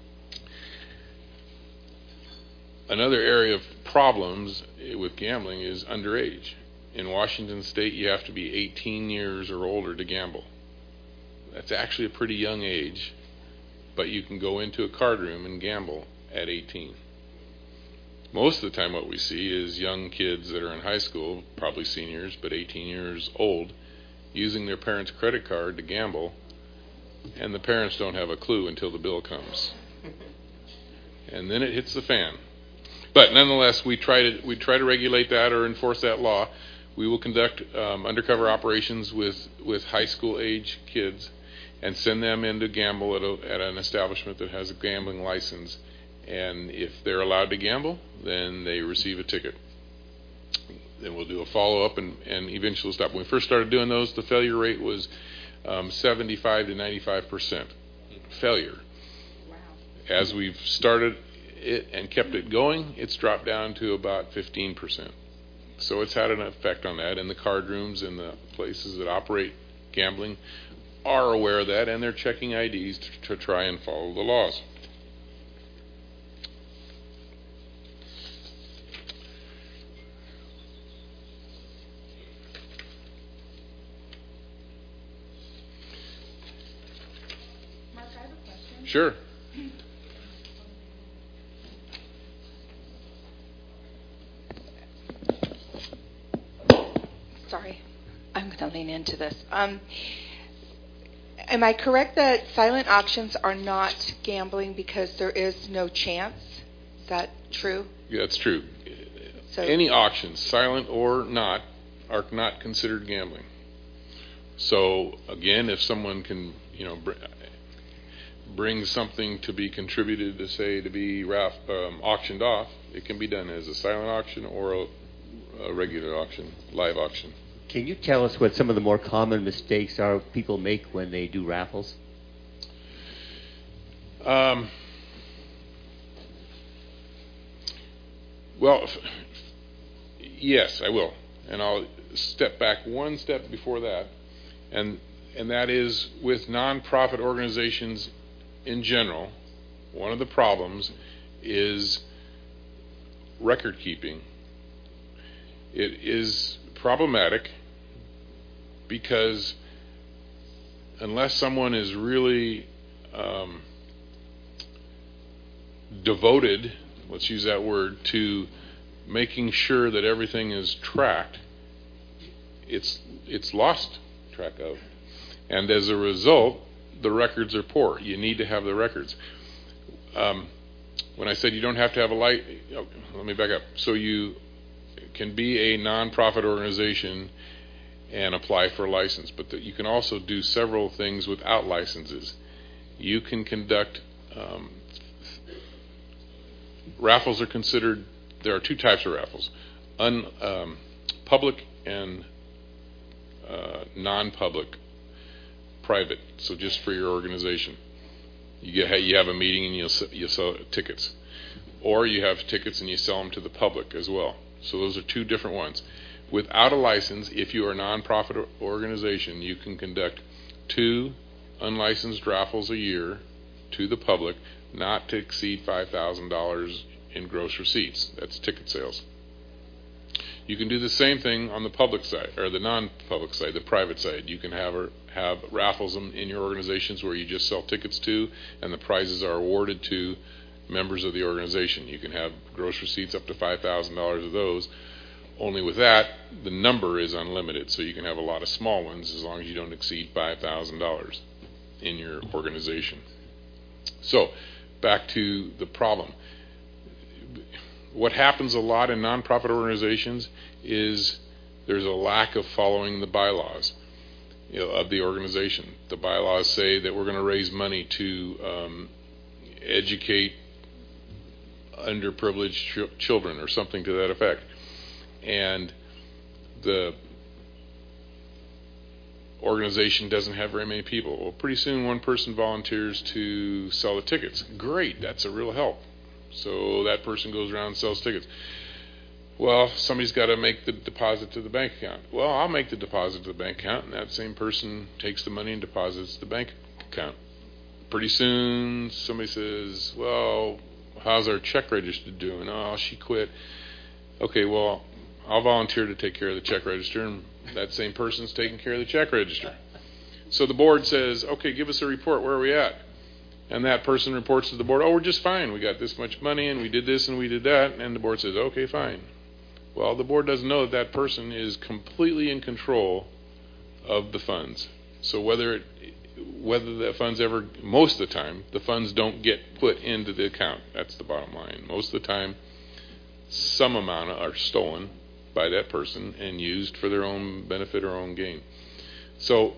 Another area of problems with gambling is underage. In Washington State, you have to be eighteen years or older to gamble. That's actually a pretty young age, but you can go into a card room and gamble at eighteen. Most of the time what we see is young kids that are in high school, probably seniors, but eighteen years old, using their parents' credit card to gamble, and the parents don't have a clue until the bill comes. And then it hits the fan. But nonetheless, we try to we try to regulate that or enforce that law. We will conduct um, undercover operations with, with high school age kids and send them in to gamble at, a, at an establishment that has a gambling license. And if they're allowed to gamble, then they receive a ticket. Then we'll do a follow-up and, and eventually stop. When we first started doing those, the failure rate was um, seventy-five to ninety-five percent failure. Wow. As we've started it and kept it going, it's dropped down to about fifteen percent. So it's had an effect on that, and the card rooms and the places that operate gambling are aware of that, and they're checking I Ds to, to try and follow the laws. Mark, I have a question. Sure. Sorry, I'm going to lean into this. Um, am I correct that silent auctions are not gambling because there is no chance? Is that true? Yeah, that's true. So, Any auctions, silent or not, are not considered gambling. So again, if someone can, you know, br- bring something to be contributed to say to be raf- um, auctioned off, it can be done as a silent auction or a, a regular auction, live auction. Can you tell us what some of the more common mistakes are people make when they do raffles? Um, well, f- yes, I will. And I'll step back one step before that. And and that is with nonprofit organizations in general, one of the problems is record keeping. It is problematic because unless someone is really um, devoted, let's use that word, to making sure that everything is tracked, it's it's lost track of. And as a result, the records are poor. You need to have the records. Um, when I said you don't have to have a light, oh, let me back up. So you can be a nonprofit organization and apply for a license, but the, you can also do several things without licenses. You can conduct um, raffles are considered. There are two types of raffles: un, um, public and uh, non-public. Private, so just for your organization. You get you have a meeting and you you sell tickets, or you have tickets and you sell them to the public as well. So those are two different ones. Without a license, if you are a nonprofit organization, you can conduct two unlicensed raffles a year to the public, not to exceed five thousand dollars in gross receipts. That's ticket sales. You can do the same thing on the public side, or the non-public side, the private side. You can have a, have raffles in, in your organizations where you just sell tickets to, and the prizes are awarded to members of the organization. You can have gross receipts up to five thousand dollars of those. Only with that, the number is unlimited, so you can have a lot of small ones as long as you don't exceed five thousand dollars in your organization. So, back to the problem. What happens a lot in nonprofit organizations is there's a lack of following the bylaws, you know, of the organization. The bylaws say that we're going to raise money to um, educate underprivileged ch- children or something to that effect. And the organization doesn't have very many people. Well, pretty soon one person volunteers to sell the tickets. Great, that's a real help. So that person goes around and sells tickets. Well, somebody's got to make the deposit to the bank account. Well, I'll make the deposit to the bank account, and that same person takes the money and deposits to the bank account. Pretty soon, somebody says, well, how's our check register doing? Oh, she quit. Okay, well, I'll volunteer to take care of the check register, and that same person's taking care of the check register. So the board says, okay, give us a report. Where are we at? And that person reports to the board, oh, we're just fine. We got this much money, and we did this, and we did that. And the board says, okay, fine. Well, the board doesn't know that that person is completely in control of the funds. So whether it, whether the funds ever, most of the time, the funds don't get put into the account. That's the bottom line. Most of the time, some amount are stolen by that person and used for their own benefit or own gain. So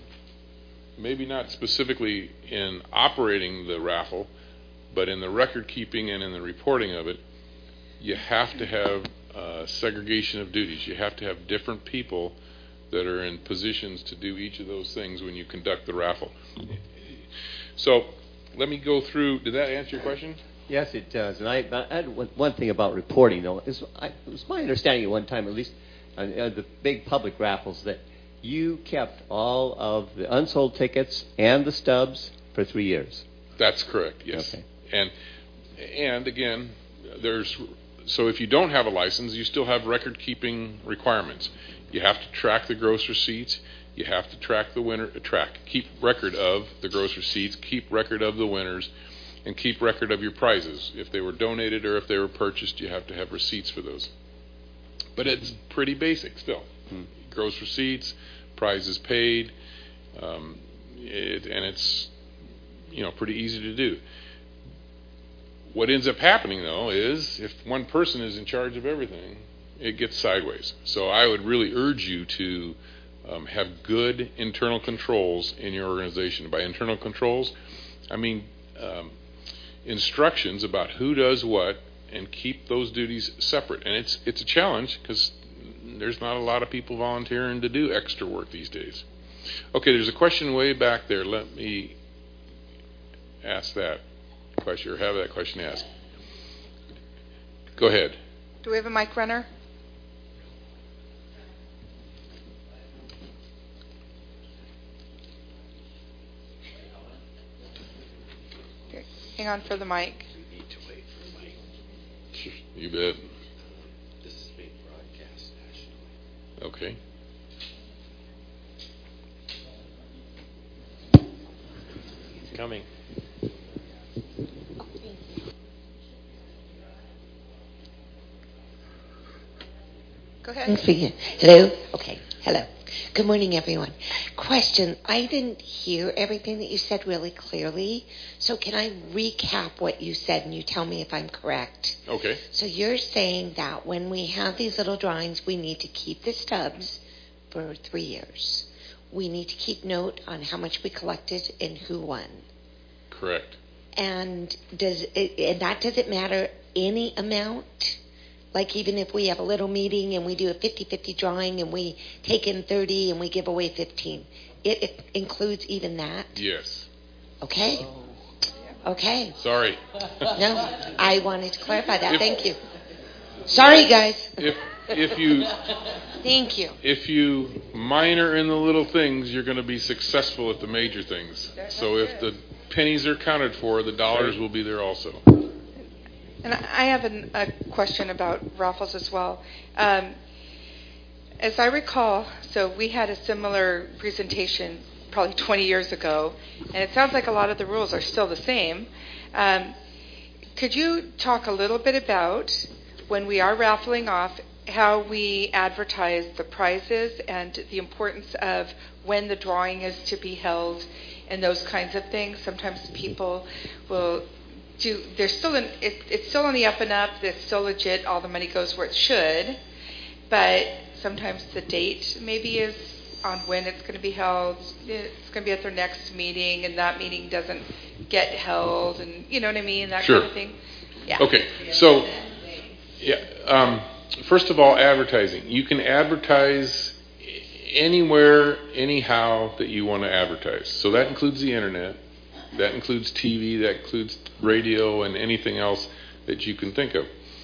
maybe not specifically in operating the raffle, but in the record keeping and in the reporting of it, you have to have uh, segregation of duties. You have to have different people that are in positions to do each of those things when you conduct the raffle. So let me go through. Did that answer your question? Yes, it does. And I, I had one, one thing about reporting, though. Is I, it was my understanding at one time, at least, on uh, the big public raffles, that you kept all of the unsold tickets and the stubs for three years. That's correct, yes. Okay. And and again, there's so if you don't have a license, you still have record-keeping requirements. You have to track the gross receipts. You have to track the winner, track, keep record of the gross receipts, keep record of the winners, and keep record of your prizes. If they were donated or if they were purchased, you have to have receipts for those. But it's pretty basic still. Hmm. Gross receipts, prizes paid, um, it, and it's you know pretty easy to do. What ends up happening though is if one person is in charge of everything, it gets sideways. So I would really urge you to um, have good internal controls in your organization. By internal controls, I mean um, instructions about who does what, and keep those duties separate. And it's it's a challenge because there's not a lot of people volunteering to do extra work these days. Okay, there's a question way back there. Let me ask that question, or have that question asked. Go ahead. Do we have a mic runner? Here, hang on for the mic. You bet. This is being broadcast nationally. Okay. Coming. Go ahead. Hello? Okay. Hello. Good morning, everyone. Question. I didn't hear everything that you said really clearly, so can I recap what you said and you tell me if I'm correct? Okay. So you're saying that when we have these little drawings, we need to keep the stubs for three years. We need to keep note on how much we collected and who won. Correct. And does it, and that doesn't matter any amount? Like even if we have a little meeting and we do a fifty-fifty drawing and we take in thirty and we give away fifteen, it, it includes even that? Yes. Okay. Okay. Sorry. No, I wanted to clarify that. If, Thank you. Sorry, guys. If if you Thank you. if you minor in the little things, you're going to be successful at the major things. So if the pennies are counted for, the dollars will be there also. And I have an, a question about raffles as well. Um, as I recall, so we had a similar presentation probably twenty years ago, and it sounds like a lot of the rules are still the same. Um, could you talk a little bit about, when we are raffling off, how we advertise the prizes and the importance of when the drawing is to be held and those kinds of things? Sometimes people will do, they're still in, it, it's still on the up and up, it's still legit, all the money goes where it should, but sometimes the date maybe is on when it's going to be held. It's going to be at their next meeting, and that meeting doesn't get held, and you know what I mean, that Sure. kind of thing. Yeah. Okay, so yeah, um, first of all, advertising. You can advertise anywhere, anyhow that you want to advertise. So that includes the internet, that includes T V, that includes radio, and anything else that you can think of.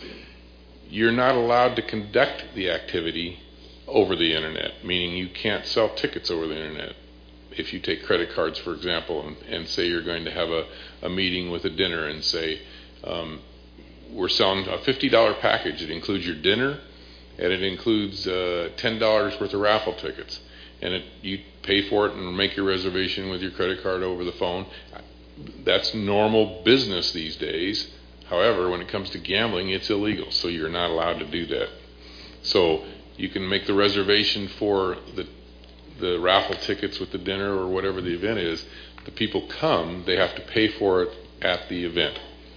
You're not allowed to conduct the activity over the internet, meaning you can't sell tickets over the internet. If you take credit cards, for example, and, and say you're going to have a, a meeting with a dinner and say, um, we're selling a fifty dollars package. It includes your dinner, and it includes uh, ten dollars worth of raffle tickets. And it, you pay for it and make your reservation with your credit card over the phone. That's normal business these days. However, when it comes to gambling, it's illegal, so you're not allowed to do that. So you can make the reservation for the the raffle tickets with the dinner or whatever the event is. The people come, they have to pay for it at the event.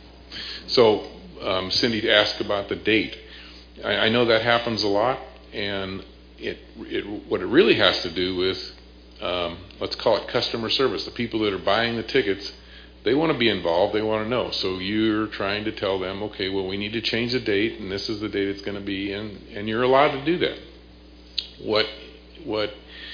So um, Cindy asked about the date. I, I know that happens a lot, and it, it what it really has to do with, um, let's call it customer service. The people that are buying the tickets, they want to be involved. They want to know. So you're trying to tell them, okay, well, we need to change the date, and this is the date it's going to be, and, and you're allowed to do that. What what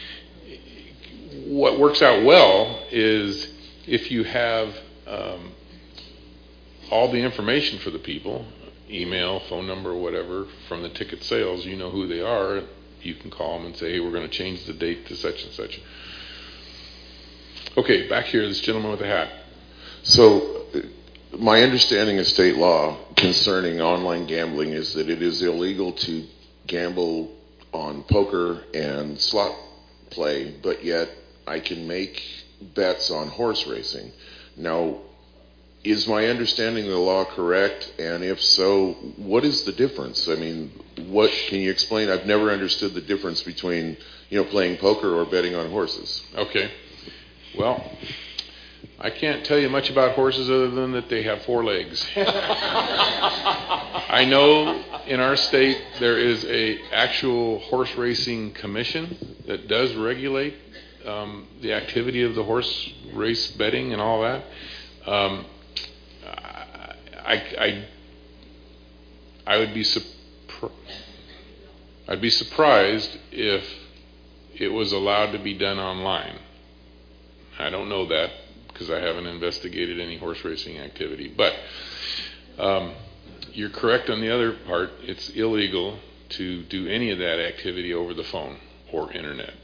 what works out well is if you have um, all the information for the people, email, phone number, whatever, from the ticket sales, you know who they are. You can call them and say, hey, we're going to change the date to such and such. Okay, back here, this gentleman with the hat. So, my understanding of state law concerning online gambling is that it is illegal to gamble on poker and slot play, but yet I can make bets on horse racing. Now, is my understanding of the law correct? And if so, what is the difference? I mean, what can you explain? I've never understood the difference between, you know, playing poker or betting on horses. Okay. Well, I can't tell you much about horses other than that they have four legs. I know in our state there is a actual horse racing commission that does regulate um, the activity of the horse race betting and all that. Um, I, I, I would be surprised. I'd be surprised if it was allowed to be done online. I don't know that because I haven't investigated any horse racing activity. But um, you're correct on the other part. It's illegal to do any of that activity over the phone or internet.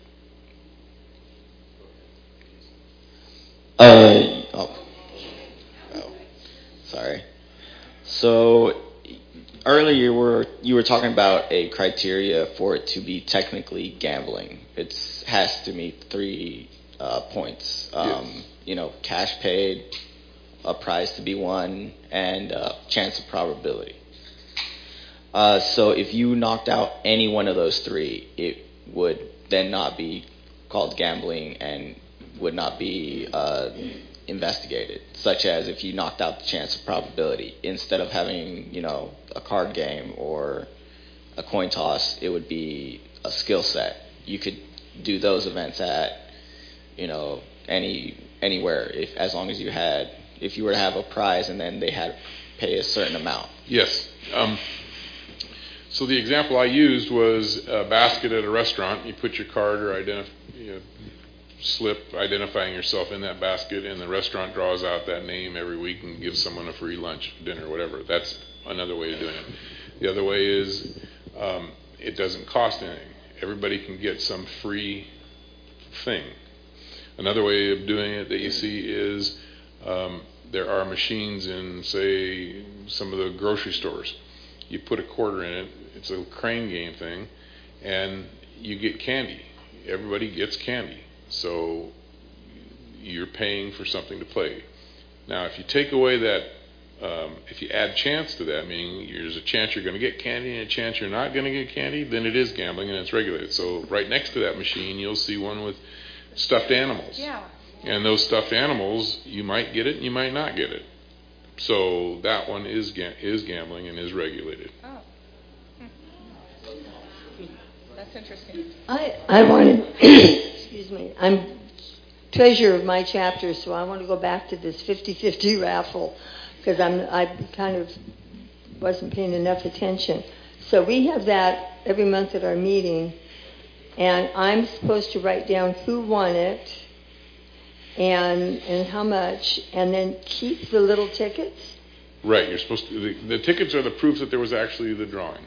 Uh, oh. oh, sorry. So earlier you were you were talking about a criteria for it to be technically gambling. It has to meet three uh, points. Um, yes. You know, cash paid, a prize to be won, and uh, chance of probability. Uh, so if you knocked out any one of those three, it would then not be called gambling and would not be uh, investigated. Such as if you knocked out the chance of probability, instead of having, you know, a card game or a coin toss, it would be a skill set. You could do those events at, you know, any anywhere if as long as you had if you were to have a prize and then they had to pay a certain amount. Yes. Um, so the example I used was a basket at a restaurant. You put your card or identif- you know, slip identifying yourself in that basket, and the restaurant draws out that name every week and gives someone a free lunch, dinner, whatever. That's another way of doing it. The other way is um, it doesn't cost anything. Everybody can get some free thing. Another way of doing it that you see is um, there are machines in, say, some of the grocery stores. You put a quarter in it, it's a crane game thing, and you get candy. Everybody gets candy. So you're paying for something to play. Now, if you take away that, um, if you add chance to that, meaning there's a chance you're going to get candy and a chance you're not going to get candy, then it is gambling and it's regulated. So right next to that machine, you'll see one with stuffed animals. Yeah. And those stuffed animals, you might get it and you might not get it. So that one is ga- is gambling and is regulated. Oh. Hmm. That's interesting. I, I wanted, excuse me, I'm treasurer of my chapter, so I want to go back to this fifty-fifty raffle because I'm I kind of wasn't paying enough attention. So we have that every month at our meeting, and I'm supposed to write down who won it and and how much, and then keep the little tickets. Right. You're supposed to. The, the tickets are the proof that there was actually the drawing.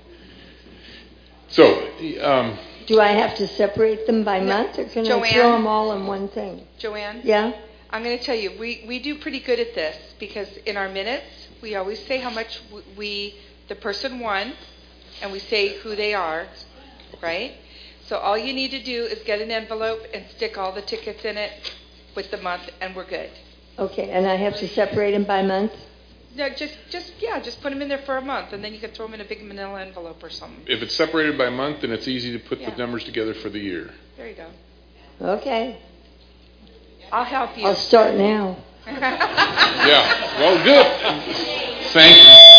So. Um, Do I have to separate them by month, or can Joanne? I throw them all in one thing? Joanne? Yeah? I'm going to tell you, we, we do pretty good at this because in our minutes, we always say how much we, the person won, and we say who they are, right? So all you need to do is get an envelope and stick all the tickets in it with the month, and we're good. Okay, and I have to separate them by month? No, just, just yeah, just put them in there for a month, and then you can throw them in a big manila envelope or something. If it's separated by month, then it's easy to put Yeah. the numbers together for the year. There you go. Okay. I'll help you. I'll start now. Yeah. Well, good. Thank,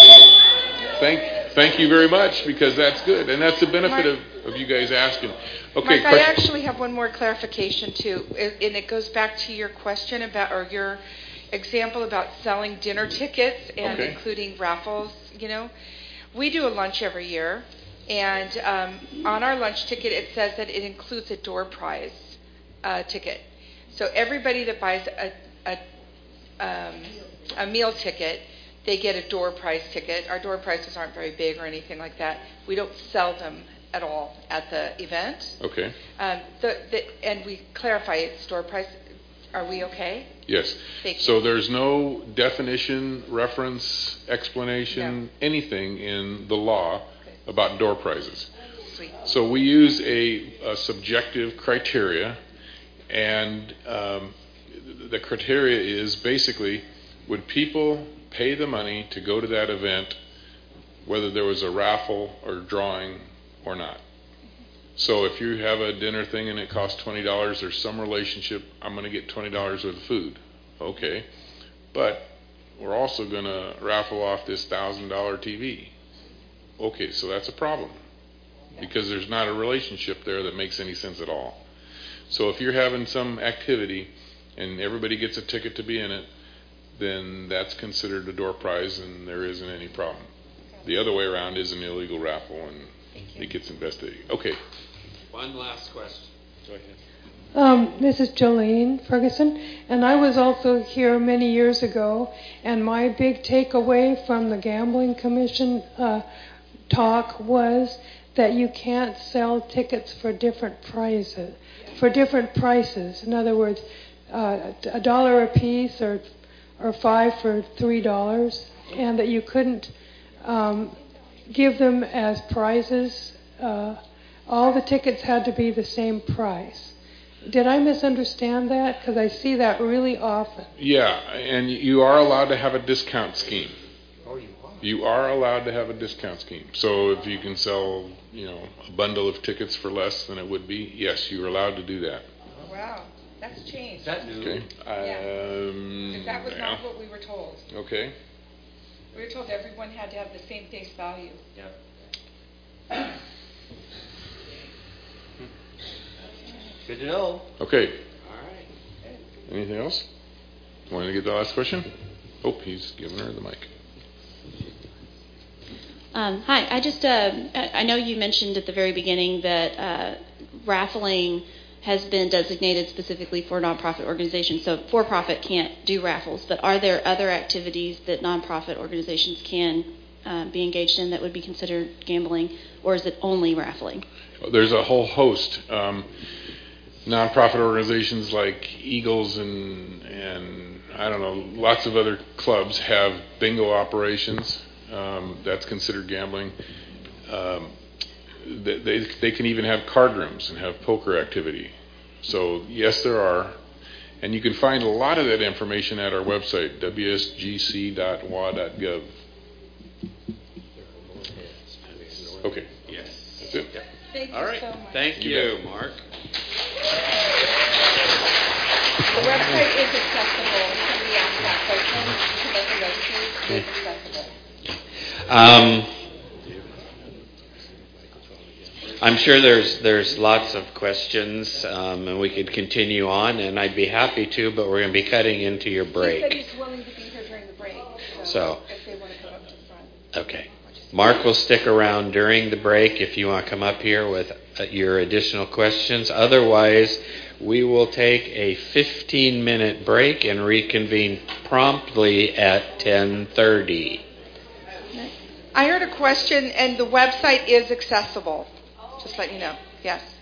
thank, thank you very much, because that's good, and that's the benefit of, of you guys asking. Okay. Mark, I actually have one more clarification too, and it goes back to your question about, or your example about selling dinner tickets and Okay. including raffles. You know, we do a lunch every year, and um, on our lunch ticket it says that it includes a door prize uh, ticket. So everybody that buys a a, um, a meal ticket, they get a door prize ticket. Our door prizes aren't very big or anything like that. We don't sell them at all at the event. Okay. Um, the, the, and we clarify it's door prize. Are we okay? Yes. Thank you. So there's no definition, reference, explanation, No. anything in the law about door prizes. Sweet. So we use a, a subjective criteria, and um, the criteria is basically, would people pay the money to go to that event, whether there was a raffle or drawing or not? So if you have a dinner thing and it costs twenty dollars, there's some relationship, I'm going to get twenty dollars worth of food. Okay. But we're also going to raffle off this one thousand dollars T V. Okay, so that's a problem, because there's not a relationship there that makes any sense at all. So if you're having some activity and everybody gets a ticket to be in it, then that's considered a door prize and there isn't any problem. The other way around is an illegal raffle, and it gets investigated. Okay. One last question. Go ahead. Um, this is Jolene Ferguson, and I was also here many years ago, and my big takeaway from the Gambling Commission uh, talk was that you can't sell tickets for different prices, for different prices. In other words, uh, a dollar a piece or or five for three dollars, and that you couldn't um, give them as prizes. Uh, all the tickets had to be the same price. Did I misunderstand that? Because I see that really often. Yeah, and you are allowed to have a discount scheme. Oh, you are? You are allowed to have a discount scheme. So if you can sell, you know, a bundle of tickets for less than it would be, yes, you're allowed to do that. Wow, that's changed. Is that new? Okay. Yeah. Um, Because that was yeah. not what we were told. Okay. We were told everyone had to have the same face value. Yeah. Good to know. Okay. All right. Anything else? Want to get the last question? Oh, he's giving her the mic. Um, hi, I just, uh, I know you mentioned at the very beginning that uh, raffling has been designated specifically for nonprofit organizations, so for-profit can't do raffles, but are there other activities that nonprofit organizations can uh, be engaged in that would be considered gambling, or is it only raffling? There's a whole host. Um, nonprofit organizations like Eagles and, and I don't know, lots of other clubs have bingo operations. Um, that's considered gambling. Um, they, they can even have card rooms and have poker activity. So, yes, there are. And you can find a lot of that information at our website, w s g c dot w a dot gov. Okay. Yes. That's it. Yep. Thank you All right. so much. Thank You you, bet. Mark. The website is accessible. Somebody asked that question because of the registry. It is accessible. Um, I'm sure there's there's lots of questions, um, and we could continue on, and I'd be happy to, but we're going to be cutting into your He said break. he's willing to be here during the break. So, So. if they want to come up to the front. Okay. Mark will stick around during the break if you want to come up here with uh, your additional questions. Otherwise, we will take a fifteen-minute break and reconvene promptly at ten thirty. I heard a question, and the website is accessible. Just let you know. Yes.